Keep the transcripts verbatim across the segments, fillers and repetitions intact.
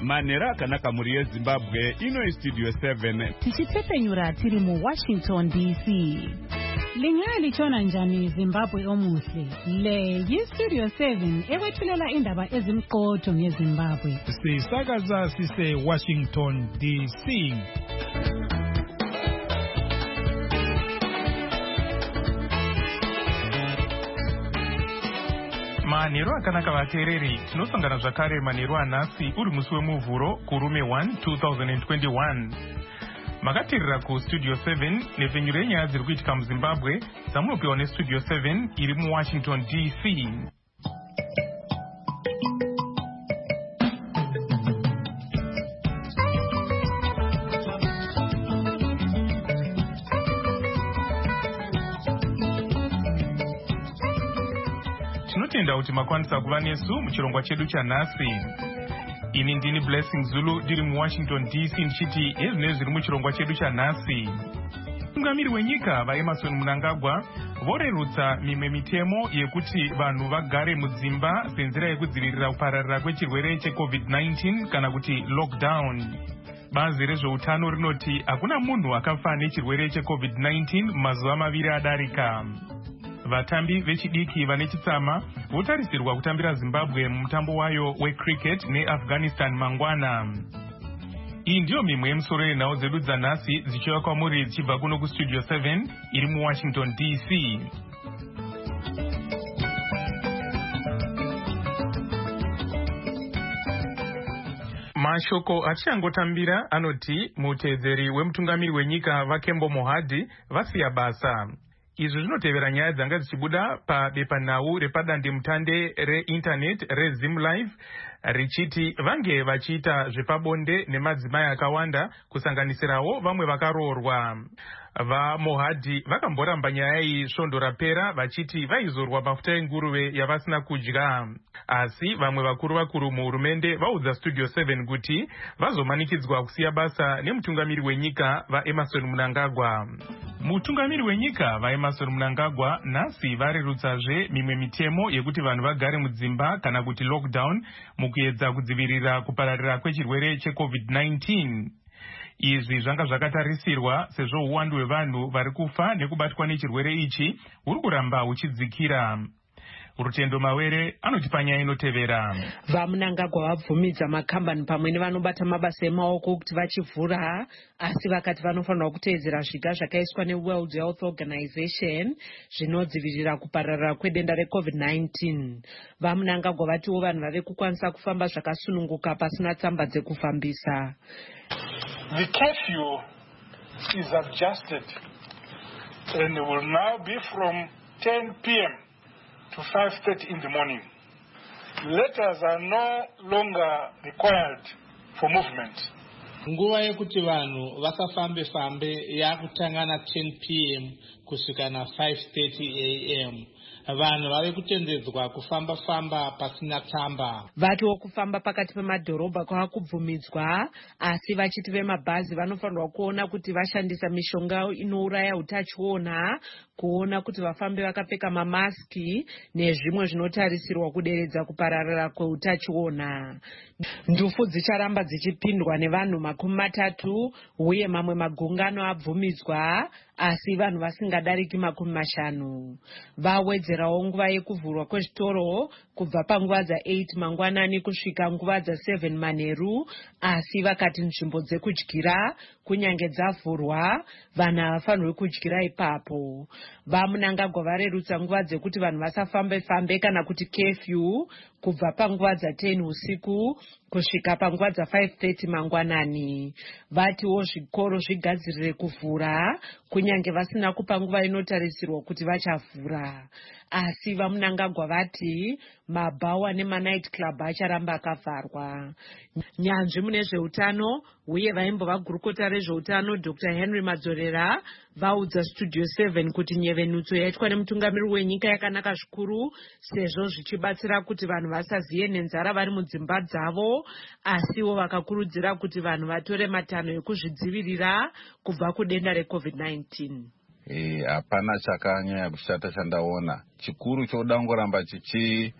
Manera Kanaka Murie Zimbabwe, ino Studio seven. Tichitepenyura tiri mu Washington D C. Lingali chona njani Zimbabwe omuhle. Le yi Studio seven ewethulela indaba ezimqotho ngeZimbabwe. Sisakaza sise Washington D C. Manero akanaka vateereri, tinosangana zvakare manero anhasi uri musi wemuvhuro kurume first twenty twenty-one. Makateerera ku Studio seven nepfenyuro yenyaya dziri kuitika muZimbabwe dzamunopiwa neStudio seven iri muWashington D C. Tinotenda kuti makwanisa kuva nesu muchirongwa chedu chanhasi. Ini ndini Blessing Zulu ndiri muWashington D C ndichiti ezvino zviri muchirongwa chedu chanhasi. Mutungamiri wenyika vaEmmerson Mnangagwa vorerutsa mimwe mitemo yekuti vanhu vagare mudzimba senzira yekudzivirira kupararira kwechirwere cheCovid nineteen kana kuti lockdown. Bazi rezveutano rinoti hakuna munhu akafa nechirwere cheCovid nineteen mazuva maviri adarika. Vatambi vechidiki vane chitsama votarisirwa kutambira Zimbabwe mumutambo wayo wecricket neAfghanistan mangwana. Iyi ndiyo mimwe yemusoro yenhau dzedu dzanhasi dzichiva kwamuri dzichibva kuno kuStudio seven iri muWashington D C. Mashoko achangotambira anoti muteedzeri wemutungamiri wenyika Vakembo Mohadhi vasiya basa. Izvi zvinotevera nyaya dzanga dzichibuda pabepanhau repadandemutande reinternet reZimLive richiti vange vachiita zvepabonde nemadzimai akawanda kusanganisirawo vamwe vakaroorwa. VaMohadhi vakamboramba nyaya iyi svondo rapera vachiti vaizorwa mafuta enguruve yavasina kudya. Asi vamwe vakuru vakuru muhurumende vaudza Studio seven kuti vazomanikidzwa kusiya basa nemutungamiri wenyika vaEmmerson Mnangagwa. Mutungamiri wenyika vaEmmerson Mnangagwa nhasi varerutsazve mimwe mitemo yekuti vanhu vagare mudzimba kana kuti lockdown mukuedza kudzivirira kupararira kwechirwere cheCovid nineteen. Izvi zvanga zvakatarisirwa sezvo uwandu hwevanhu vari kufa nekubatwa nechirwere ichi huri kuramba huchidzikira. Rutendo Mawere anoti panyaya inotevera. VaMnangagwa vabvumidza makambani pamwe nevanobata mabasa emaoko kuti vachivhura, asi vakati vanofanira kuteedzera zviga zvakaiswa neWorld Health Organization zvinodzivirira kupararira kwedenda reCovid nineteen. VaMnangagwa vatiwo vanhu vave kukwanisa kufamba zvakasununguka pasina tsamba dzekufambisa. The curfew is adjusted and will now be from ten p m to five thirty in the morning. Letters are no longer required for movement. Nguva yekuti vanhu vasafambe fambe yakutangana ten p m kusvika na five thirty a m Vanhu vave kutendedzwa kufamba famba pasina tsamba. Vatiwo kufamba pakati pemadhorobha kwakubvumidzwa, asi vachiti vemabhazi vanofanirwa kuona kuti vashandisa mishonga inouraya utachiona, kuona kuti vafambe vakapfeka mamaski nezvimwe zvinotarisirwa kuderedza kupararira kweutachiona. Ndufu dzicharamba dzichipindwa nevanhu makumi matatu uye mamwe magungano abvumidzwa, asi vanhu vasingadariki makumi mashanu. Vawedzerawo nguva yekuvhurwa kwezvitoro kubva panguva dza8 mangwanani kusvika nguva dza7 manheru, asi vakati nzvimbo dzekudyira kunyange dzavhurwa vanhu havafanirwi kudyira ipapo. VaMnangagwa varerutsa nguva dzekuti vanhu vasafambe fambe kana kuti curfew kubva panguva dza10 usiku kusvika panguva dza five thirty mangwanani. Vatiwo zvikoro zvigadzirire kuvhura kunyange vasina kupa nguva inotarisirwa kuti vachavhura. Asi VaMnangagwa vati mabhawa nemanight club acharamba akavharwa. Nyanzvi mune zveutano uye vaimbova gurukota rezveutano Doctor Henry Madzorera vaudza Studio seven kuti nyevenutso yaitwa nemutungamiri wenyika yakanaka zvikuru sezvo zvichibatsira kuti vanhu vasaziye nenzara vari mudzimba dzavo, asiwo vakakurudzira kuti vanhu vatore matanho ekuzvidzivirira kubva kudenda reCovid nineteen. Eh, hapana chakanyanya kushata chandaona. Chikuru choda ngoramba chichi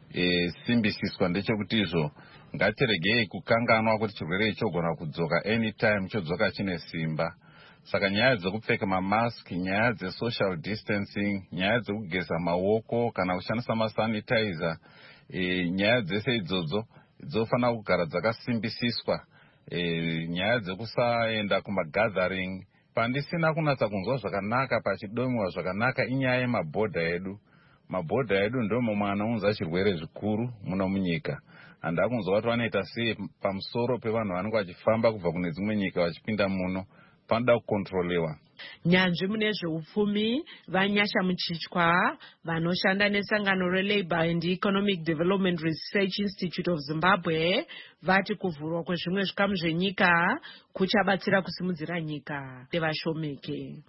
e, simbisiswa ndechekuti izvo ngatiregei kukanganwa kuti chirwere chogona kudzoka anytime chodzoka chine simba. Saka nyaya dzekupfeka mamask, nyaya dzesocial distancing, nyaya dzekugeza maoko kana kushandisa masanitizer, e, nyaya dzese idzodzo dzofanira kugara dzakasimbisiswa. E, nyaya dzekusaenda kumagathering pandisina kunatsa kunzwa zvakanaka pachidomiwa zvakanaka inyaya yemabhodha edu. Mabhodha edu ndomo mwana unza chirwere zvikuru muno munyika. Handa kunzwa kuti vanoita sei pamusoro pevanhu vanenge vachifamba kubva kune dzimwe nyika vachipinda muno. Panda kukontrolewa. Nyanzvi mune zveupfumi vaNyasha Muchichwa vanoshanda nesangano reLabour and Economic Development Research Institute of Zimbabwe vati kuvhurwa kwezvimwe zvikamu zvenyika kuchabatsira kusimudzira nyika nevashomeke.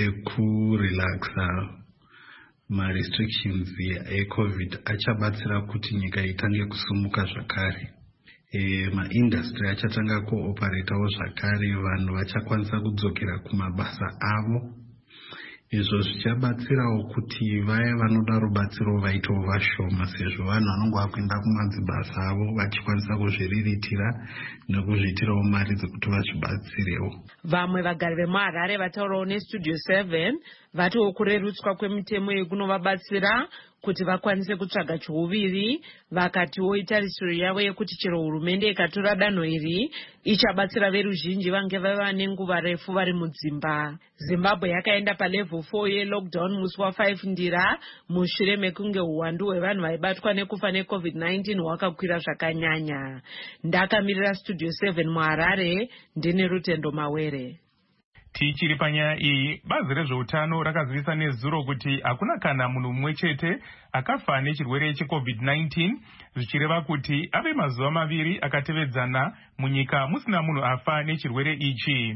Ekurelaxa ma-restrictions eCovid achabatsira kuti nyika itange kusumuka zvakare. E, ma-industry achatanga kuoperatawo zvakare, vanhu vachakwanisa kudzokera kumabasa avo. Izvo zvichabatsirawo kuti vaya vanoda rubatsiro vaitawo vashoma, sezvo vanhu vanenge vakuenda kumadzibasa avo vachikwanisa kuzviriritira nekuzviitirawo mari dzekuti vazvibatsirewo. Vamwe vagari vemuHarare vataurawo neStudio seven vatiwo kurerutswa kwemitemo yekunovabatsira kuti vakwanise kutsvaga chiuviri, vakatiwo itarisiro yavo yekuti chero hurumende ikatora danho iri ichabatsira veruzhinji vange vava nenguva refu vari mudzimba. Zimbabwe yakaenda palevel four yelockdown musi wafive ndira mushure mekunge uwandu hwevanhu vaibatwa nekufa neCovid nineteen hwakakwira zvakanyanya. Ndakamirira Studio seven muHarare, ndine Rutendo Mawere. Tichiri panyaya iyi, bazi rezveutano rakazivisa nezuro kuti hakuna kana munhu mumwe chete akafa nechirwere cheCovid nineteen, zvichireva kuti ave mazuva maviri akatevedzana munyika musina munhu afa nechirwere ichi.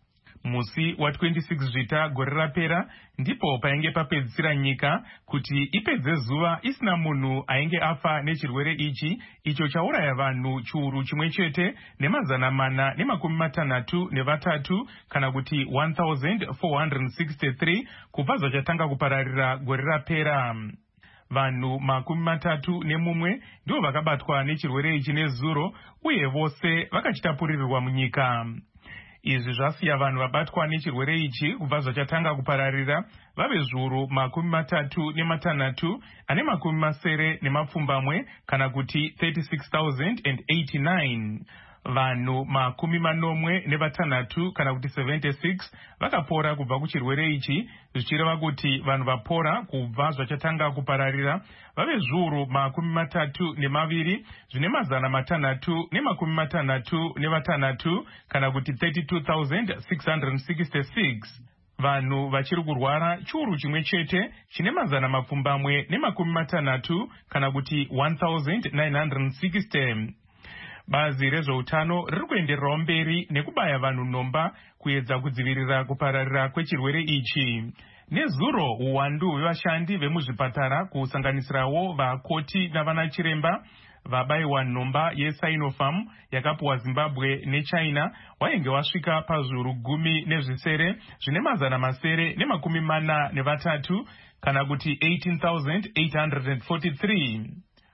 Musi wa twenty-six zvita gore rapera ndipo painge papedzisira nyika kuti ipedze zuva isina munhu ainge afa nechirwere ichi, icho chauraya vanhu chiuru chimwe chete nemazana mana nemakumi matanhatu nevatatu kana kuti one thousand four hundred sixty-three kubva zvachatanga kupararira gore rapera. Vanhu makumi matatu nemumwe ndivo vakabatwa nechirwere ichi nezuro, uye vose vakachitapurirwa munyika. Izvi zvasiya vanhu vabatwa nechirwere ichi kubva zvachatanga kupararira vave zviuru makumi matatu nematanhatu ane makumi masere nemapfumbamwe kana kuti thirty-six thousand eighty-nine. Vanhu makumi manomwe nevatanhatu kana kuti seventy-six vakapora kubva kuchirwere ichi, zvichireva kuti vanhu vapora kubva zvachatanga kupararira vave zviuru makumi matatu nemaviri zvine mazana matanhatu nemakumi matanhatu nevatanhatu kana kuti thirty-two thousand six hundred sixty-six. Vanhu vachiri kurwara chiuru chimwe chete chine mazana mapfumbamwe nemakumi matanhatu kana kuti one thousand nine hundred sixty. Bazi rezveutano riri kuendererawo mberi nekubaya vanhu nomba kuedza kudzivirira kupararira kwechirwere ichi. Nezuro uwandu hwevashandi vemuzvipatara kusanganisirawo vakoti navanachiremba vabayiwa nomba yeSinopharm yakapuwa Zimbabwe neChina wainge wasvika pazviuru gumi nezvisere zvine mazana masere nemakumi mana nevatatu kana kuti eighteen thousand eight hundred forty-three.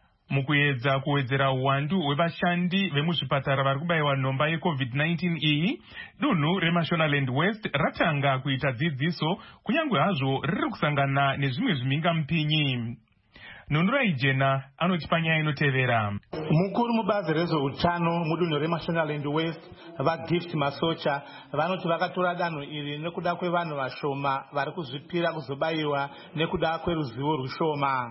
Mukuedza kuwedzera uwandu hwevashandi vemuzvipatara vari kubayiwa nomba yeCovid nineteen iyi, dunhu reMashonaland West ratanga kuita dzidziso kunyange hazvo riri kusangana nezvimwe zvimhingamupinyi. Nunura Ijena anoti panyaya inotevera. Mukuru mubazi rezveutano mudunhu reMashonaland West vaGift Masocha vanoti vakatora danho iri nekuda kwevanhu vashoma vari kuzvipira kuzobayiwa nekuda kweruzivo rushoma.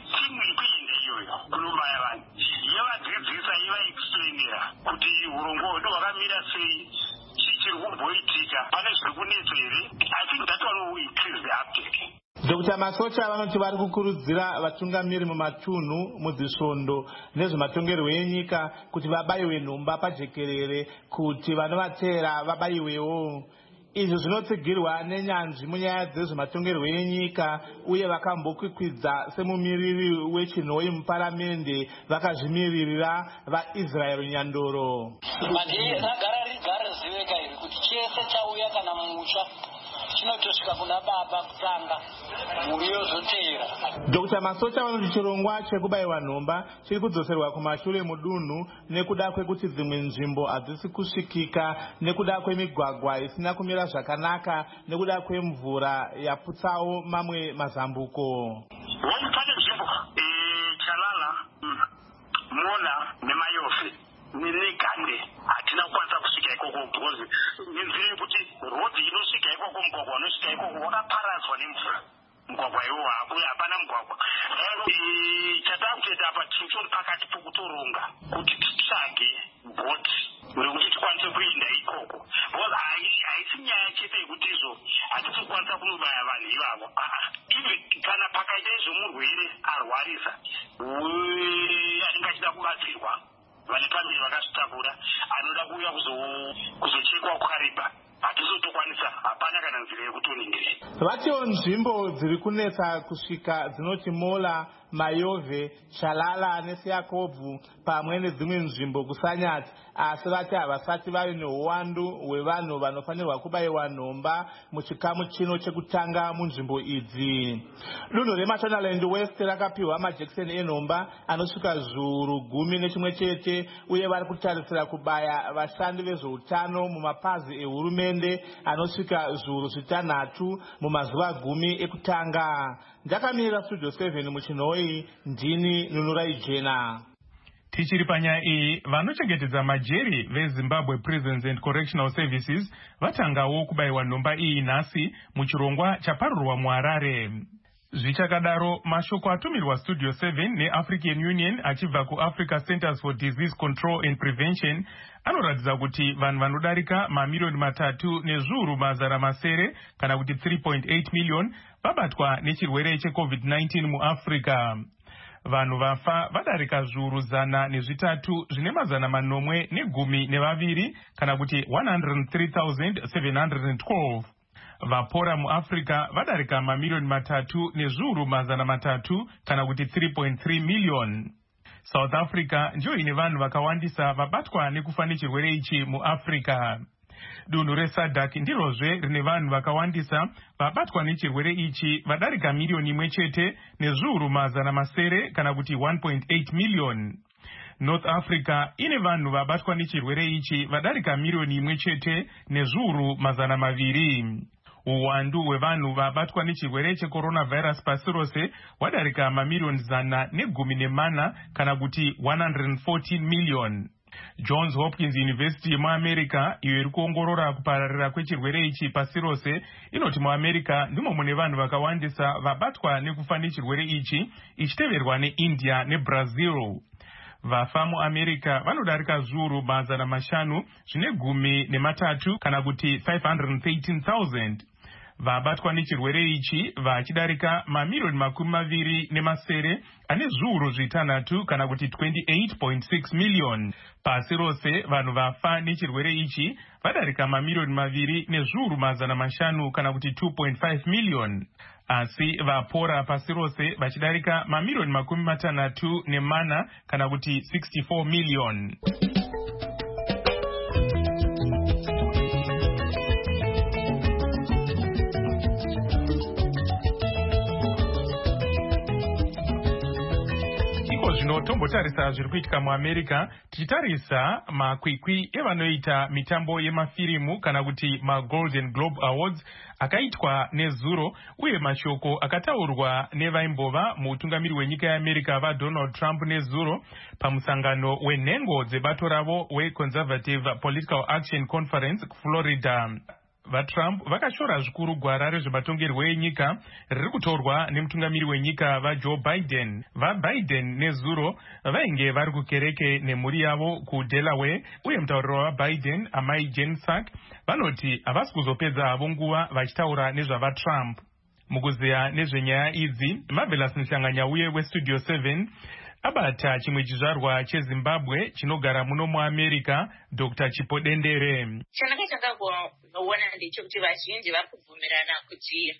Yavadzidzisa ivaexplainira kuti urongwa hwedu hwakamira sei, chii chiri kumboitika, pane zviri kunetsa here. I think that one will increase the uptake. Doctor Masocha vanoti vari kukurudzira vatungamiri mumatunhu mudzisvondo nezvematongerwo enyika kuti vabayiwe nhomba pajekerere kuti vanovatera vabayiwewo. Izvi zvinotsigirwa nenyanzvi munyaya dzezvematongerwo enyika uye vakambokwikwidza semumiriri wechinhoi muparamende vakazvimiririra vaIsrael Nyandoro. Manje ragara rigara ziveka iri kuti chese chauya kana mutsva chinotosvika kuna baba kutanga mhuri yozotera. Doctor Masocha vanoti chirongwa chekubayiwa nhomba chiri kudzoserwa kumashure mudunhu nekuda kwekuti dzimwe nzvimbo hadzisi kusvikika nekuda kwemigwagwa isina kumira zvakanaka nekuda kwemvura yaputsawo mamwe mazambuko. Pane nzvimbo Chalala, Mona neMayofe nenegande hatina kukwanisa kusvika ikoko because nenzira yekuti rodhi inosvika ikoko mugwagwa unosvika ikoko wakaparadzwa nemvura. Mugwagwa iwo hapana mugwagwa. Chatakutoita apa tichori pakati pokutoronga kuti titsvage bhoti rekuti tikwanise kuenda ikoko. Because haisi nyaya chete yekuti izvo hatisi kukwanisa kunobaya vanhu ivavo. Ive kana pakaita izvo murwere arwarisa anenge achida kubatsirwa vane pamberi vakazvitakura anoda kuuya kuzochekwa kukariba hatizotokwanisa hapana kana nzira yekutoningire. Vatiwo nzvimbo dziri kunetsa kusvika dzinoti Mola, Mayove, Chalala neSiakobvu pamwe nedzimwe nzvimbo kusanyati, asi vati havasati vave neuwandu hwevanhu vanofanirwa kubayiwa nhomba muchikamu chino chekutanga munzvimbo idzi. Dunhu reMashonaland West rakapiwa majekiseni enhomba anosvika zviuru gumi nechimwe chete uye vari kutarisira kubaya vashandi vezveutano mumapazi ehurumende anosvika zviuru zvitanhatu mumazuva gumi ekutanga. Ndakamirira Studio seven muchinhoi, ndini Nunurai Jena. Tichiri panyaya iyi, vanochengetedza majeri veZimbabwe Prisons and Correctional Services vatangawo kubayiwa nhomba iyi nhasi muchirongwa chaparurwa muHarare. Zvichakadaro, mashoko atumirwa Studio seven neAfrican Union achibva kuAfrica Centers for Disease Control and Prevention anoratidza kuti vanhu vanodarika mamiliyoni matatu nezviuru mazana masere kana kuti three point eight million vabatwa nechirwere cheCovid nineteen muAfrica. Vanhu vafa vadarika zviuru zana nezvitatu zvine mazana manomwe negumi nevaviri kana kuti one hundred three thousand seven hundred twelve. Vapora muAfrica vadarika mamiliyoni matatu nezviuru mazana matatu kana kuti three point three million. South Africa ndiyo ine vanhu vakawandisa vabatwa nekufa nechirwere ichi muAfrica. Dunhu reSADC ndirozve rine vanhu vakawandisa vabatwa nechirwere ichi vadarika miliyoni imwe chete nezviuru mazana masere kana kuti one point eight million. North Africa ine vanhu vabatwa nechirwere ichi vadarika miliyoni imwe chete nezviuru mazana maviri. Uwandu hwevanhu vabatwa nechirwere checoronavirus pasi rose wadarika mamiliyoni zana negumi nemana kana kuti one hundred fourteen million. Johns Hopkins University muAmerica iyo iri kuongorora kupararira kwechirwere ichi pasi rose inoti muAmerica ndimo mune vanhu vakawandisa vabatwa nekufa nechirwere ichi ichiteverwa neIndia neBrazil. Vafa muAmerica vanodarika zviuru mazana mashanu zvine gumi nematatu kana kuti five hundred thirteen thousand. Vabatwa nechirwere ichi vachidarika mamiliyoni makumi maviri nemasere ane zviuru zvitanhatu kana kuti twenty-eight point six million. Pasi rose vanhu vafa nechirwere ichi vadarika mamiliyoni maviri nezviuru mazana mashanu kana kuti two point five million. Asi vapora pasi rose vachidarika mamiliyoni makumi matanhatu nemana kana kuti sixty-four million. Tombotarisa zviri kuitika muAmerica tichitarisa makwikwi evanoita mitambo yemafirimu kana kuti maGolden Globe Awards akaitwa nezuro uye mashoko akataurwa nevaimbova muutungamiri wenyika yeAmerica vaDonald Trump nezuro pamusangano wenhengo dzebato ravo weConservative Political Action Conference kuFlorida. VaTrump vakashora zvikuru gwara rezvematongerwo enyika riri kutorwa nemutungamiri wenyika vaJoe Biden. VaBiden nezuro vainge vari kukereke nemhuri yavo kuDelaware uye mutauriro waBiden amai Jen Psaki vanoti havasi kuzopedza havo nguva vachitaura nezvavaTrump. Mukuzeya nezvenyaya idzi, Marvelous Nhlanganyauye weStudio seven abata chimwe chizvarwa cheZimbabwe chinogara muno muAmerica, Doctor Chipo Dendere. Chanakaita ndinoona ndechekuti vazhinji vari kubvumirana kuti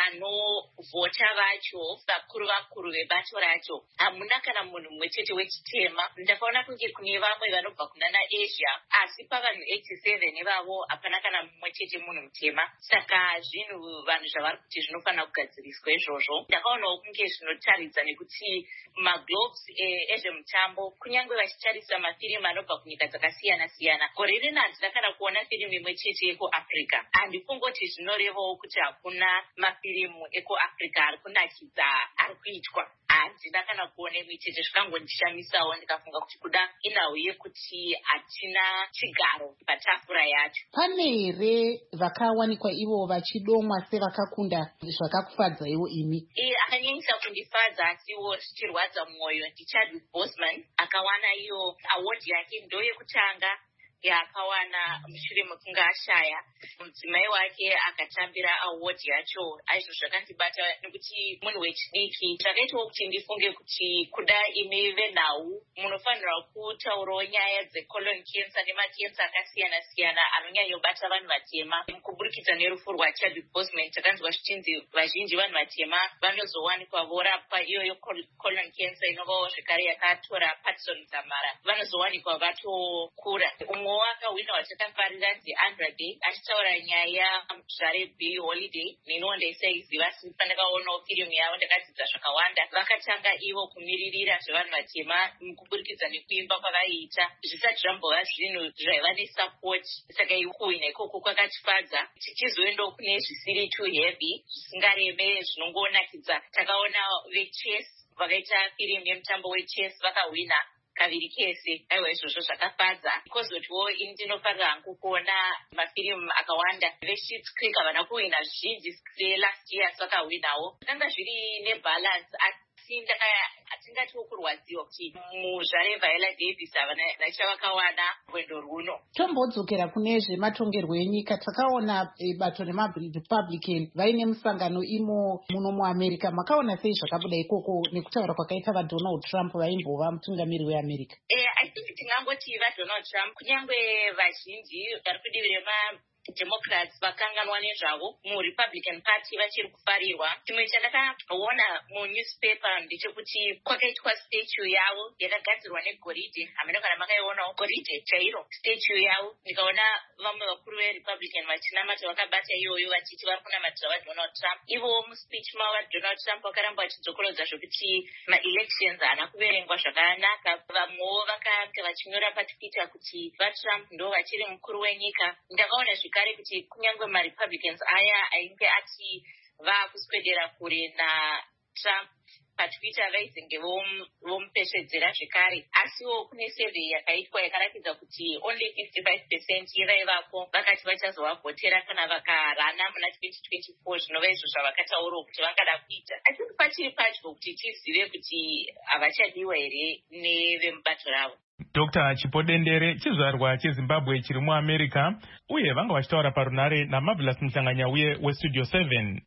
vanovhota vacho vakuru vakuru vebato racho hamuna kana munhu mumwe chete wechitema. Ndakaona kunge kune vamwe vanobva kunana Asia, asi pavanhu eighty-seven ivavo hapana kana mumwe chete munhu mutema. Saka zvinhu vanhu zvavari kuti zvinofanira kugadziriswa izvozvo. Ndakaonawo kunge zvinotaridza nekuti maglobes ezvemutambo kunyange vachitarisa mafirimu anobva kunyika dzakasiyana siyana, gore rino handina kana kuona firimu imwe chete yekuAfrica. Handikungoti zvinorevawo kuti hakuna mafirimu ekuAfrica ari kunakidza ari kuitwa. Handina kana kuona imwe chete, zvikangondishamisawo ndikafunga kuti kuda inhau yekuti hatina chigaro patafura yacho. Pane here vakawanikwa ivo vachidomwa sevakakunda zvakakufadzaiwo imi? E, akanyanyisa kundifadza asiwo zvichirwadza mwoyo ndiChadwick Boseman akawana iyo award yake ndo yekutanga yaakawana mushure mekunge ashaya. Mudzimai wake akatambira award yacho. Aizvo zvakandibata nekuti munhu wechidiki. Zvakaitawo kuti ndifunge kuti kuda imi venhau munofanira kutaurawo nyaya dzecolon cancer nemakensa akasiyana siyana anonyanyobata vanhu vatema. Kuburikidza nerufu rwaChadwick Boseman takanzwa zvichinzi vazhinji vanhu vatema vanozowanikwa vorapwa iyoyo colon cancer inovawo zvekare yakatora Patson Dzamara vanozowanikwa vatokura. Umwe wakawina watakafarira ndiAndra Day achitaura nyaya zvare Billie Holiday. Nino ndaisaziva asi pandakaonawo firimu yavo ndakadzidza zvakawanda. Vakatanga ivo kumiririra zvevanhu vatema mukuburikidza nekuimba kwavaiita zvisati zvambova zvinhu zvaiva nesapoti. Saka kuwina ikoko kwakatifadza. Tichizoendawo kune zvisiri too heavy zvisingareme zvinongonakidza. Takaona vechess vakaita firimu yemutambo wechess vakawina kaviri kese. Aiwa izvozvo zvakafadza. Kozotwo ini ndinofarira hangu kuona mafirimu akawanda. Veshits Creek havana kuwina zvizhinji selast year vakawinawo. Zvakanga zviri nebalance asi hatingatiwo kurwadziwa kuti muzvare Viola Davis havana chavakawana rwendo runo. Tombodzokera kune zvematongerwo enyika. Takaona bato reMaRepublican vaine musangano imo muno muAmerica. Makaona sei zvakabuda ikoko nekutaura kwakaita vaDonald Trump vaimbova mutungamiri weAmerica? Eh, I think tingangoti vaDonald Trump kunyange vazhinji vari kudivi rema Democrats vakanganwa nezvavo muRepublican Party vachiri kufarirwa. Chimwe chandakaona munewspaper ndechekuti kwakaitwa statue yavo yakagadzirwa negoridhe. Hamena kana makaionawo goridhe chairo statue yavo. Ndikaona vamwe vakuru veRepublican vachinamata vakabata iyoyo vachiti vari kunamatira vaDonald Trump. Ivo muspeech mavo vaDonald Trump vakaramba vachidzokorodza zvokuti maelections haana kuverengwa zvakanaka. Vamwewo vakanga vachinyora paTwitter kuti vaTrump ndo vachiri mukuru wenyika. Ndakaona zvekare kuti kunyange maRepublicans aya ainge ati vakuswedera kure naTrump paTwitter vaizenge vomupeshedzera zvekare. Asiwo kune survey yakaitwa yakaratidza kuti only fifty-five percent yevaivako vakati vachazovavhotera kana vakarana muna twenty twenty-four zvinova izvo zvavakataurawo kuti vangada kuita. Asi pachiri padyo kuti tizive kuti havachadiwa here nevemubato ravo. Doctor Chipodendere chizvarwa cheZimbabwe chiri muAmerica uye vanga vachitaura parunare naMarvelous Muhlanganyauye weStudio seven.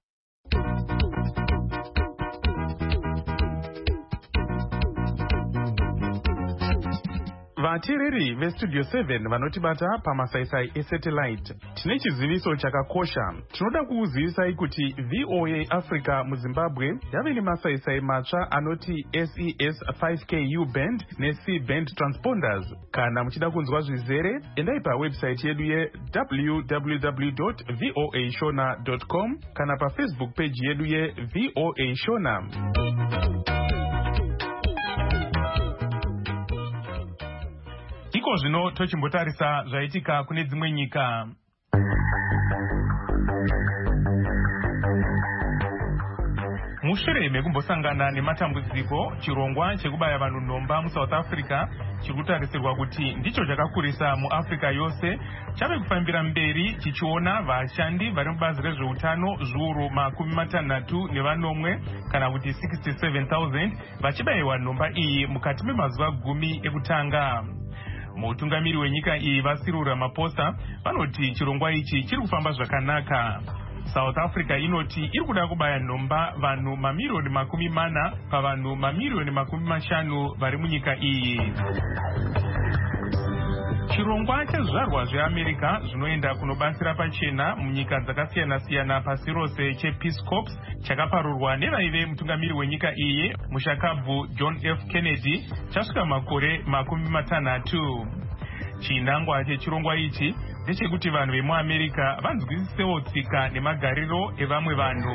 Vateereri veStudio seven vanotibata pamasaisai esatellite. Tine chiziviso chakakosha. Tinoda kukuzivisai kuti V O A Africa muZimbabwe yave nemasaisai matsva anoti S E S five K U band neC band transponders. Kana muchida kunzwa zvizere, endai pawebsite yedu ye w w w dot voa shona dot com kana paFacebook page yedu ye V O A Shona. Iko zvino tochimbotarisa zvaitika kune dzimwe nyika. Mushure mekumbosangana nematambudziko, chirongwa chekubaya vanhu nhomba muSouth Africa chiri kutarisirwa kuti ndicho chakakurisa muAfrica yose chave kufambira mberi chichiona vashandi vari mubazi rezveutano zviuru makumi matanhatu nevanomwe kana kuti sixty-seven thousand vachibayiwa nhomba iyi mukati memazuva gumi ekutanga. Mutungamiri wenyika iyi vaCyril Ramaphosa vanoti chirongwa ichi chiri kufamba zvakanaka. South Africa inoti iri kuda kubaya nhomba vanhu mamilioni makumi mana pavanhu mamilioni makumi mashanu vari munyika iyi. Chirongwa chezvizvarwa zveAmerica zvinoenda kunobatsira pachena munyika dzakasiyana-siyana pasi rose chePeace Corps chakaparurwa nevaive mutungamiri wenyika iyi mushakabvu John F. Kennedy chasvika makore makumi matanhatu. Chinangwa chechirongwa ichi ndechekuti vanhu vemuAmerica vanzwisisewo tsika nemagariro evamwe vanhu.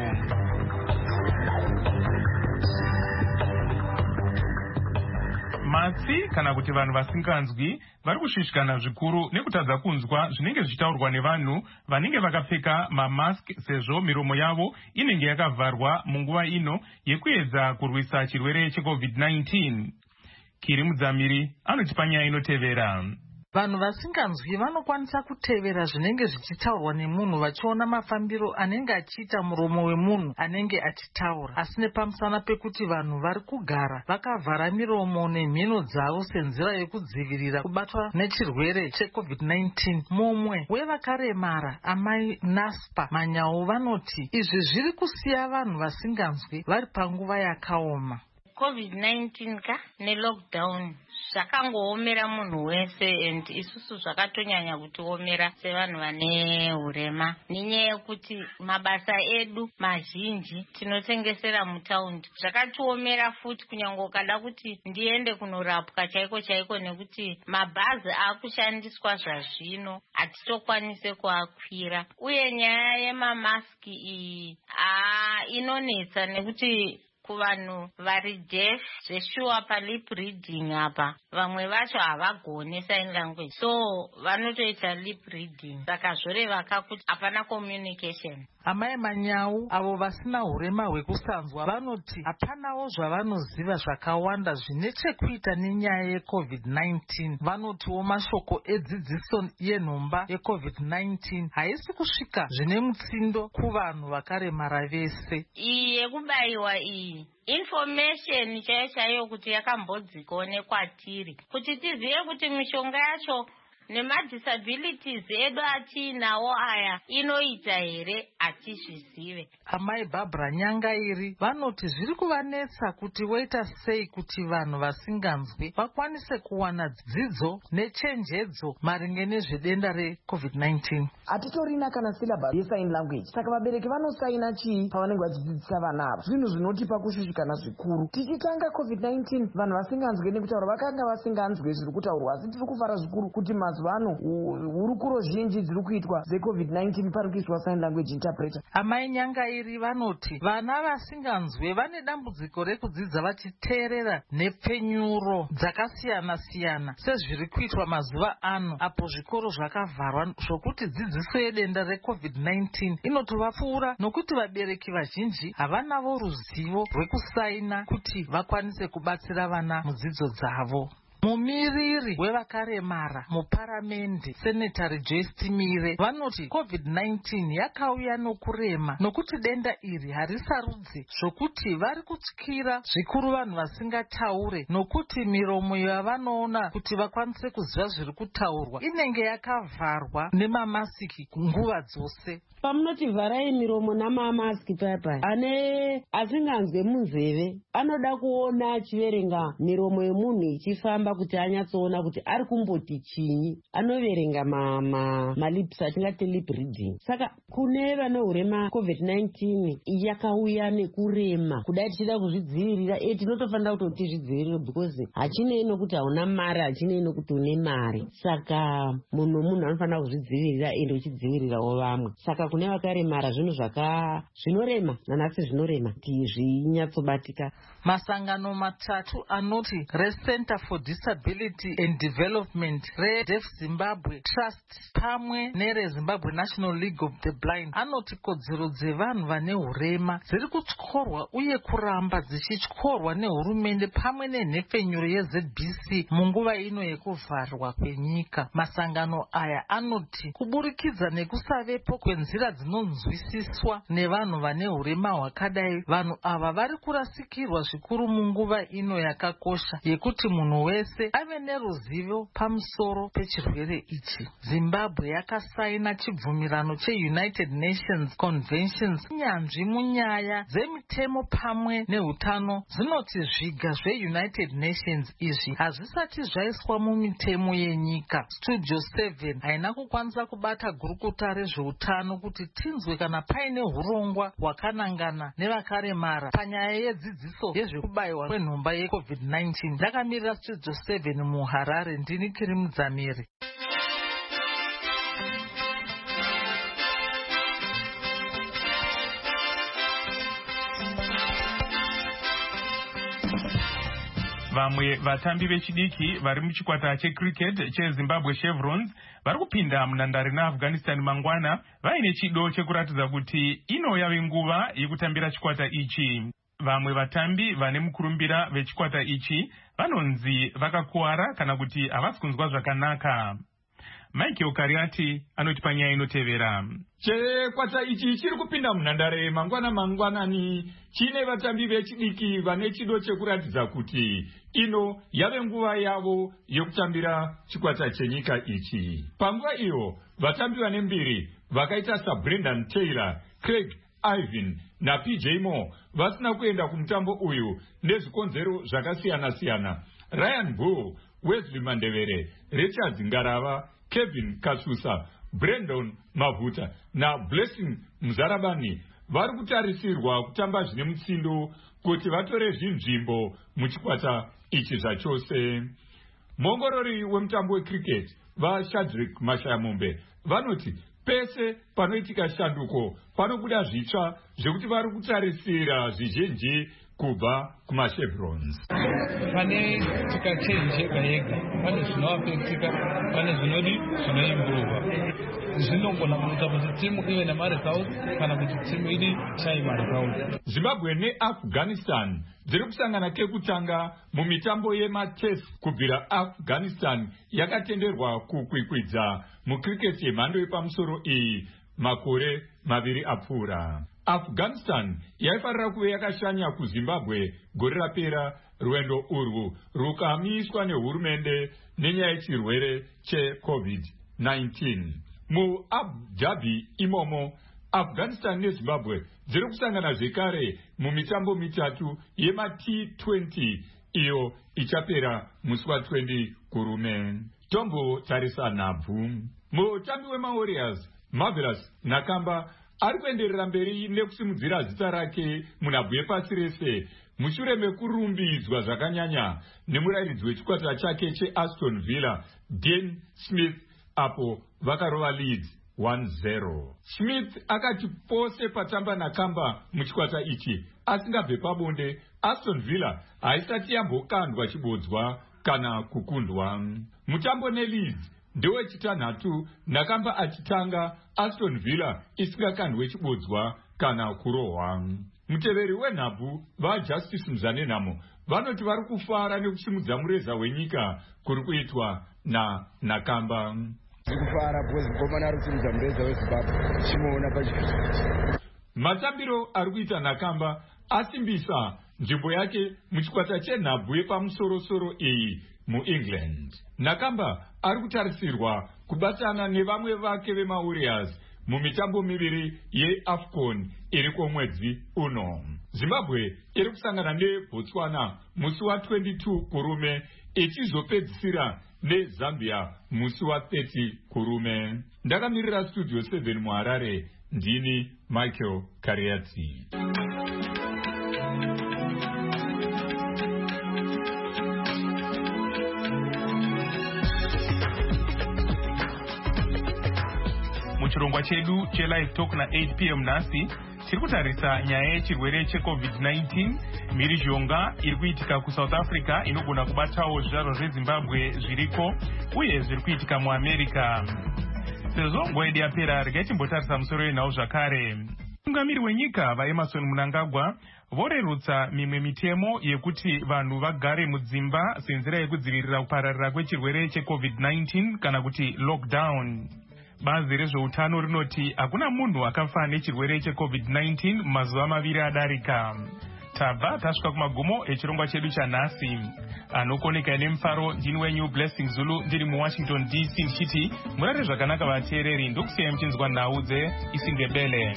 Matsi kana kuti vanhu vasinganzwi vari kushushikana zvikuru nekutadza kunzwa zvinenge zvichitaurwa nevanhu vanenge vakapfeka mamask sezvo miromo yavo inenge yakavharwa munguva ino yekuedza kurwisa chirwere checovid nineteen. Kiri Mudzamiri anotipa nyaya inotevera. Vanhu vasinganzwi vanokwanisa kutevera zvinenge zvichitaurwa nemunhu vachiona mafambiro anenge achiita muromo wemunhu anenge achitaura, asi nepamusana pekuti vanhu vari kugara vakavhara miromo nemhino dzavo senzira yekudzivirira kubatwa nechirwere checovid nineteen. Mumwe wevakaremara amai Naspa Manyau vanoti izvi zviri kusiya vanhu vasinganzwi vari panguva yakaoma. covid nineteen ka nelockdown zvakangoomera munhu wese, and isusu zvakatonyanya kutiomera sevanhu vane urema nenyaya yekuti mabasa edu mazhinji tinotengesera mutaundi. Zvakatiomera futi kunyange ukada kuti ndiende kunorapwa chaiko chaiko nekuti mabhazi akushandiswa zvazvino hatitokwanise kuakwira, uye nyaya yemamaski iyi aa inonetsa nekuti kuvanhu vari deaf zveshuwa palip reading apa vamwe vacho havagone sign language, so vanotoita lip reading, saka zvoreva kakuti hapana communication. Amai Manyau avo vasina urema hwekusanzwa vanoti hapanawo zvavanoziva zvakawanda zvine chekuita nenyaya yecovid nineteen. Vanotiwo mashoko edzidziso yenhomba yecovid nineteen haisi kusvika zvine mutsindo kuvanhu vakaremara vese. Iyi yekubayiwa iyi information chaiyo chaiyo kuti yakambodzikawo nekwatiri kuti tizive kuti mishonga yacho nemadisabilities edu atiinawo aya inoita here hatizvizive. Amai Barbara Nyangairi vanoti zviri kuvanetsa kuti voita sei kuti vanhu vasinganzwi vakwanise kuwana dzidzo nechenjedzo maringe nezvedenda recovid nineteen. Hatitorina kana syllabus yesign language, saka vabereki vanosaina chii pavanenge vachidzidzisa vana ava? Zvinhu zvinotipa kushushikana zvikuru. Tichitanga covid nineteen vanhu vasinganzwi nekutaura vakanga vasinganzwi zviri kutaurwa, asi tiri kufara zvikuru kuti mazuvano hurukuro zhinji dziri kuitwa dzecovid nineteen pari kuiswa sign language interpreter. Amai Nyangairi vanoti vana vasinganzwe vane dambudziko rekudzidza vachiteerera nepfenyuro dzakasiyana-siyana sezviri kuitwa mazuva ano apo zvikoro zvakavharwa, zvokuti dzidziso yedenda recovid nineteen inotovapfuura nokuti vabereki vazhinji havanavo ruzivo rwekusaina kuti vakwanise kubatsira vana mudzidzo dzavo. Mumiriri wevakaremara muparamende Senatari Joyce Timire vanoti covid nineteen yakauya nokurema nokuti denda iri harisarudzi zvokuti vari kutyira zvikuru vanhu vasingataure nokuti miromo yavanoona kuti vakwanise kuziva zviri kutaurwa inenge yakavharwa nemamasiki nguva dzose. Pamunoti vharai miromo namamaski papa, ane asinganzwe munzeve anoda kuona achiverenga miromo yemunhu ichifamba kuti anyatsoona kuti ari kumboti chinyi, anoverenga malips ma, atingati lip reading. Saka kune vane urema covid nineteen yakauya nekurema kudai tichida kuzvidzivirira, e tinotofanira kuti tizvidzivirire because hachinei nokuti hauna mari, hachinei nokuti une mari. Saka munhu munhu anofanira kuzvidzivirira ende uchidzivirirawo vamwe. Saka kune vakaremara zvinhu zvaka zvinorema nanasi zvinorema kuti zvinyatsobatika. Masangano matatu anoti reCenter for Disability and Development, reDeaf Zimbabwe Trust pamwe nereZimbabwe National League of the Blind anoti kodzero dzevanhu vane hurema dziri kutyorwa uye kuramba dzichityorwa nehurumende pamwe nenhefenyuro yeZ B C munguva ino yekuvharwa kwenyika. Masangano aya anoti kuburikidza nekusavepo kwenzira dzinonzwisiswa nevanhu vane hurema hwakadai, vanhu ava vari kurasikirwa zvikuru munguva ino yakakosha yekuti munhu wese wese ave neruzivo pamusoro pechirwere ichi. Zimbabwe yakasaina chibvumirano cheUnited Nations Conventions. Nyanzvi munyaya dzemitemo pamwe neutano dzinoti zviga zveUnited Nations izvi hazvisati zvaiswa mumitemo yenyika. Studio seven haina kukwanisa kubata gurukuta rezveutano kuti tinzwe kana paine hurongwa hwakanangana nevakaremara panyaya yedzidziso yezvekubayiwa kwenhomba yecovid nineteen. Ndakamirira Studio seven muHarare, ndini Kirimudzamiri. Vamwe vatambi vechidiki vari muchikwata checricket cheZimbabwe Chevrons vari kupinda munhandare naAfghanistan mangwana vaine chido chekuratidza kuti ino yave nguva yekutambira chikwata ichi. Vamwe vatambi vane mukurumbira vechikwata ichi vanonzi vakakuwara kana kuti havasi kunzwa zvakanaka. Michael Kariati anoti panyaya inotevera. Chikwata ichi chiri kupinda munhandare mangwana mangwanani chine vatambi vechidiki vane chido chekuratidza kuti ino yave nguva yavo yekutambira chikwata chenyika ichi. Panguva iyo vatambi vane mbiri vakaita saBrendan Taylor, Craig Ivan na P J Moore vasina kuenda kumutambo uyu nezvikonzero zvakasiyana siyana. Ryan Bull, Wesley Mandevere, Richard Ngarava, Kevin Kasusa, Brandon Mavuta na Blessing Mzarabani vari kutarisirwa kutamba zvine mutsindo kuti vatore zvinzvimbo muchikwata ichi zvachose. Mongorori wemutambo wecricket vaShadrack Mashayamombe vanoti pese panoitika shanduko panobuda zvitsva zvekuti vari kutarisira zvizhinji kubva kumaChevrons. Pane tikachenji yega yega pane zvinovapedzika, pane zvinodi zvinoimburwa. Zvinogona kuita kuti timu ive nemaresults kana kuti timu idi shayi maresults. Zimbabwe neAfghanistan dziri kusangana kekutanga mumitambo yematest kubvira Afghanistan yakatenderwa kukwikwidza mucricket yemhando yepamusoro iyi makore maviri apfuura. Afghanistan yaifarira kuve yakashanya kuZimbabwe gore rapera rwendo urwu rukamiswa nehurumende nenyaya yechirwere checovid nineteen. Mu Abu Dhabi imomo Afghanistan neZimbabwe dziri kusangana zvekare mumitambo mitatu yema T twenty iyo ichapera musi wa twenty kurume. Tombo tarisa nhabvu. Mutambi wemaWarriors Marvelous Nakamba ari kuenderera mberi nekusimudzira zita rake munhabvu yepasi rese mushure mekurumbidzwa zvakanyanya nemurairidzi wechikwata chake cheAston Villa Dan Smith apo vakarova Leeds one zero. Smith akati pose patamba Nakamba muchikwata ichi asingabve pabonde Aston Villa haisati yambokandwa chibodzwa kana kukundwa. Mutambo neLeeds ndewechitanhatu Nakamba achitanga Aston Villa isingakandwe chibodzwa kana kurohwa. Muteveri wenhabvu vaJustice Mzanenhamo vanoti vari kufara nekusimudza mureza wenyika kuri kuitwa na Nakamba. Kufara because Gomana rusimudza mureza weZimbabwe chimuona pachikati. Matambiro ari kuita Nakamba asimbisa nzvimbo yake muchikwata chenhabvu yepamusoro-soro iyi muEngland. Nakamba ari kutarisirwa kubatana nevamwe vake vemaWarriors mumitambo miviri yeAFCON iri kwomwedzi uno. Zimbabwe iri kusangana neBotswana musi wa twenty-two kurume ichizopedzisira neZambia musi wa thirty kurume. Ndakamirira Studio seven muHarare, ndini Michael Kariati. Muchirongwa chedu chelive talk na eight p m nhasi tiri kutarisa nyaya yechirwere checovid nineteen. Mhirizhonga iri kuitika kuSouth Africa inogona kubatawo zvizvarwa zveZimbabwe zviriko uye zviri kuitika muAmerica. Sezvo nguva yedu yapera regai timbotarisa musoro wenhau zvakare. Mutungamiri wenyika vaEmmerson Mnangagwa vorerutsa mimwe mitemo yekuti vanhu vagare mudzimba senzira yekudzivirira kupararira kwechirwere checovid nineteen kana kuti lockdown. Bazi rezveutano rinoti hakuna munhu akafa nechirwere checovid nineteen mazuva maviri adarika. tabva tasvika kumagumo echirongwa chedu chanhasi. Anokoneka nemufaro ndini wenyu Blessing Zulu ndiri muWashington D C ndichiti murare zvakanaka vateereri, ndokusiyai muchinzwa nhau dzeIsingebele.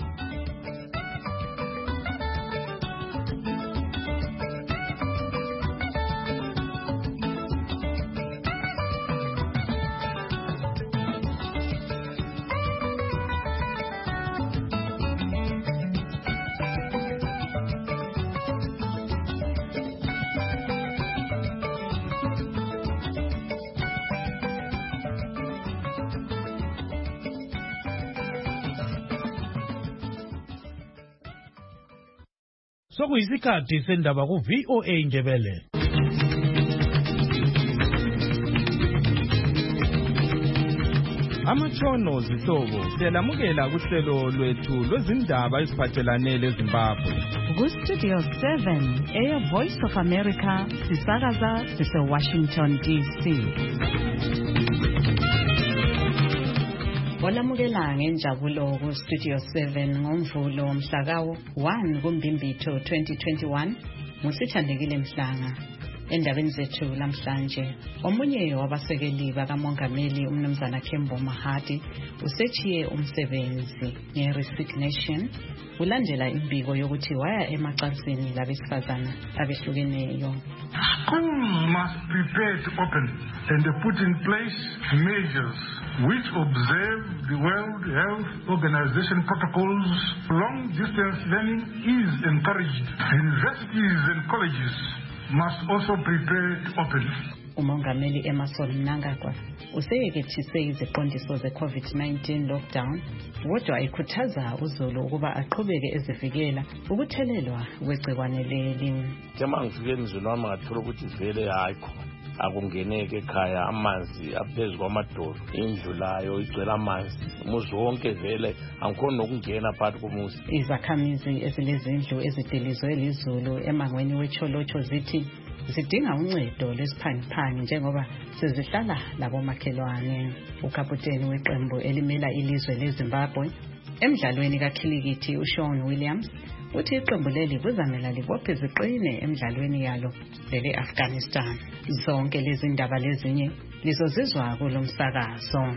Sokuyisikhathi sendaba ku V O A Ndebele. Amatshono zihlobo siyalamukela kuhlelo lwethu lwezindaba eziphathelane leZimbabwe. Ku Studio seven eya Voice of America sisakaza sise Washington D C. Olamukela ngenjabulo ku Studio seven ngomvulo womhlaka one kuMbimbitho twenty twenty-one musithandekile mhlanga. Endabeni zethu lamhlanje omunye wabasekeli bakamongameli umnumzana Kembo Mahadi usechiye umsebenzi nge-resignation ulandela imbiko yokuthi waya emacansini labesifazana abehlukeneyo. Schools must prepare to open and put in place measures which observe the World Health Organization protocols. Long-distance learning is encouraged. Universities and colleges must also prepare to open. Umongameli Emerson Mnangagwa useyekethise iziqondiso ze-COVID nineteen lockdown kodwa ikhuthaza uZulu ukuba aqhubeke ezivikela ukuthelelwa kwegciwane leli. Kema ngifike emzini wami ngathola ukuthi vele hayikho akungeneke ekhaya, amanzi aphezu kwamadolo, indlu layo igcwele amanzi, umuzi wonke vele angikhona nokungena phakathi komuzi. Izakhamizi ezilezindlu ezidelizwe lizulu emangweni weCholocho zithi zidinga uncedo lwesiphangiphangi njengoba sezihlala labomakhelwane. Ukaputeni weqembu elimela ilizwe leZimbabwe emidlalweni kakhilikithi uShawn Williams uthi iqembu leli kuzamela libophe ziqine emidlalweni yalo lele Afghanistan. Zonke lezi ndaba lezinye lizozizwa kulomsakazo.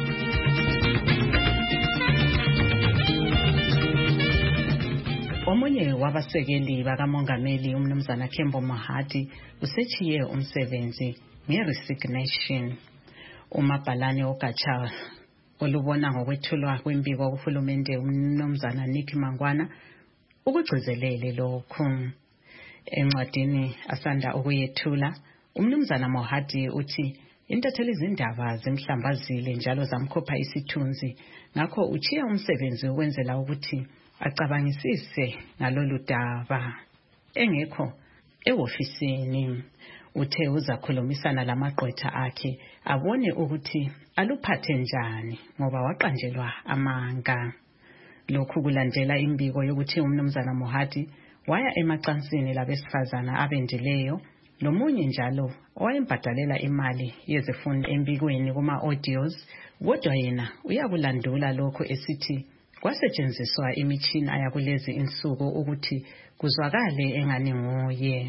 Omunye wabasekeli bakamongameli umnumzana Kembo Mahadi usechiye umsebenzi nge-resignation. Umabhalane ogatsha olubona ngokwethulwa kwembiko kuhulumende umnumzana Nick Mangwana ukugcizelele lokhu. Encwadini asanda ukuyethula umnumzana Mohadi uthi intatheli izindaba zimhlambazile njalo zamkhopha isithunzi, ngakho uchiya umsebenzi wenzela ukuthi acabangisise ngalolu daba. Engekho ewofisini uthe uzakhulumisana lamagqwetha akhe abone ukuthi aluphathe njani ngoba waqanjelwa amanga. Lokhu kulandela imbiko yokuthi umnumzana Mohadi waya emacansini labesifazana abendileyo nomunye njalo owayembhadalela imali yezifundo embikweni kuma audios, kodwa yena uyakulandula lokho esithi kwasetshenziswa imichini ayakulezi insuku ukuthi kuzwakale engani nguye.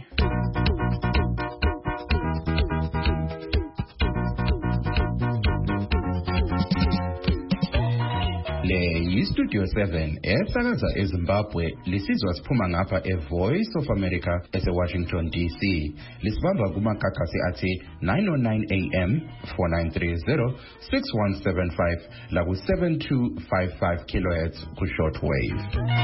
Le yiStudio seven esakaza eZimbabwe lisizwa siphuma ngapha eVoice of America eseWashington D C. Lisibamba kumakhakhasi athi nine oh nine A M, four nine three zero, six one seven five la ku seven two five five kilohertz ku shortwave.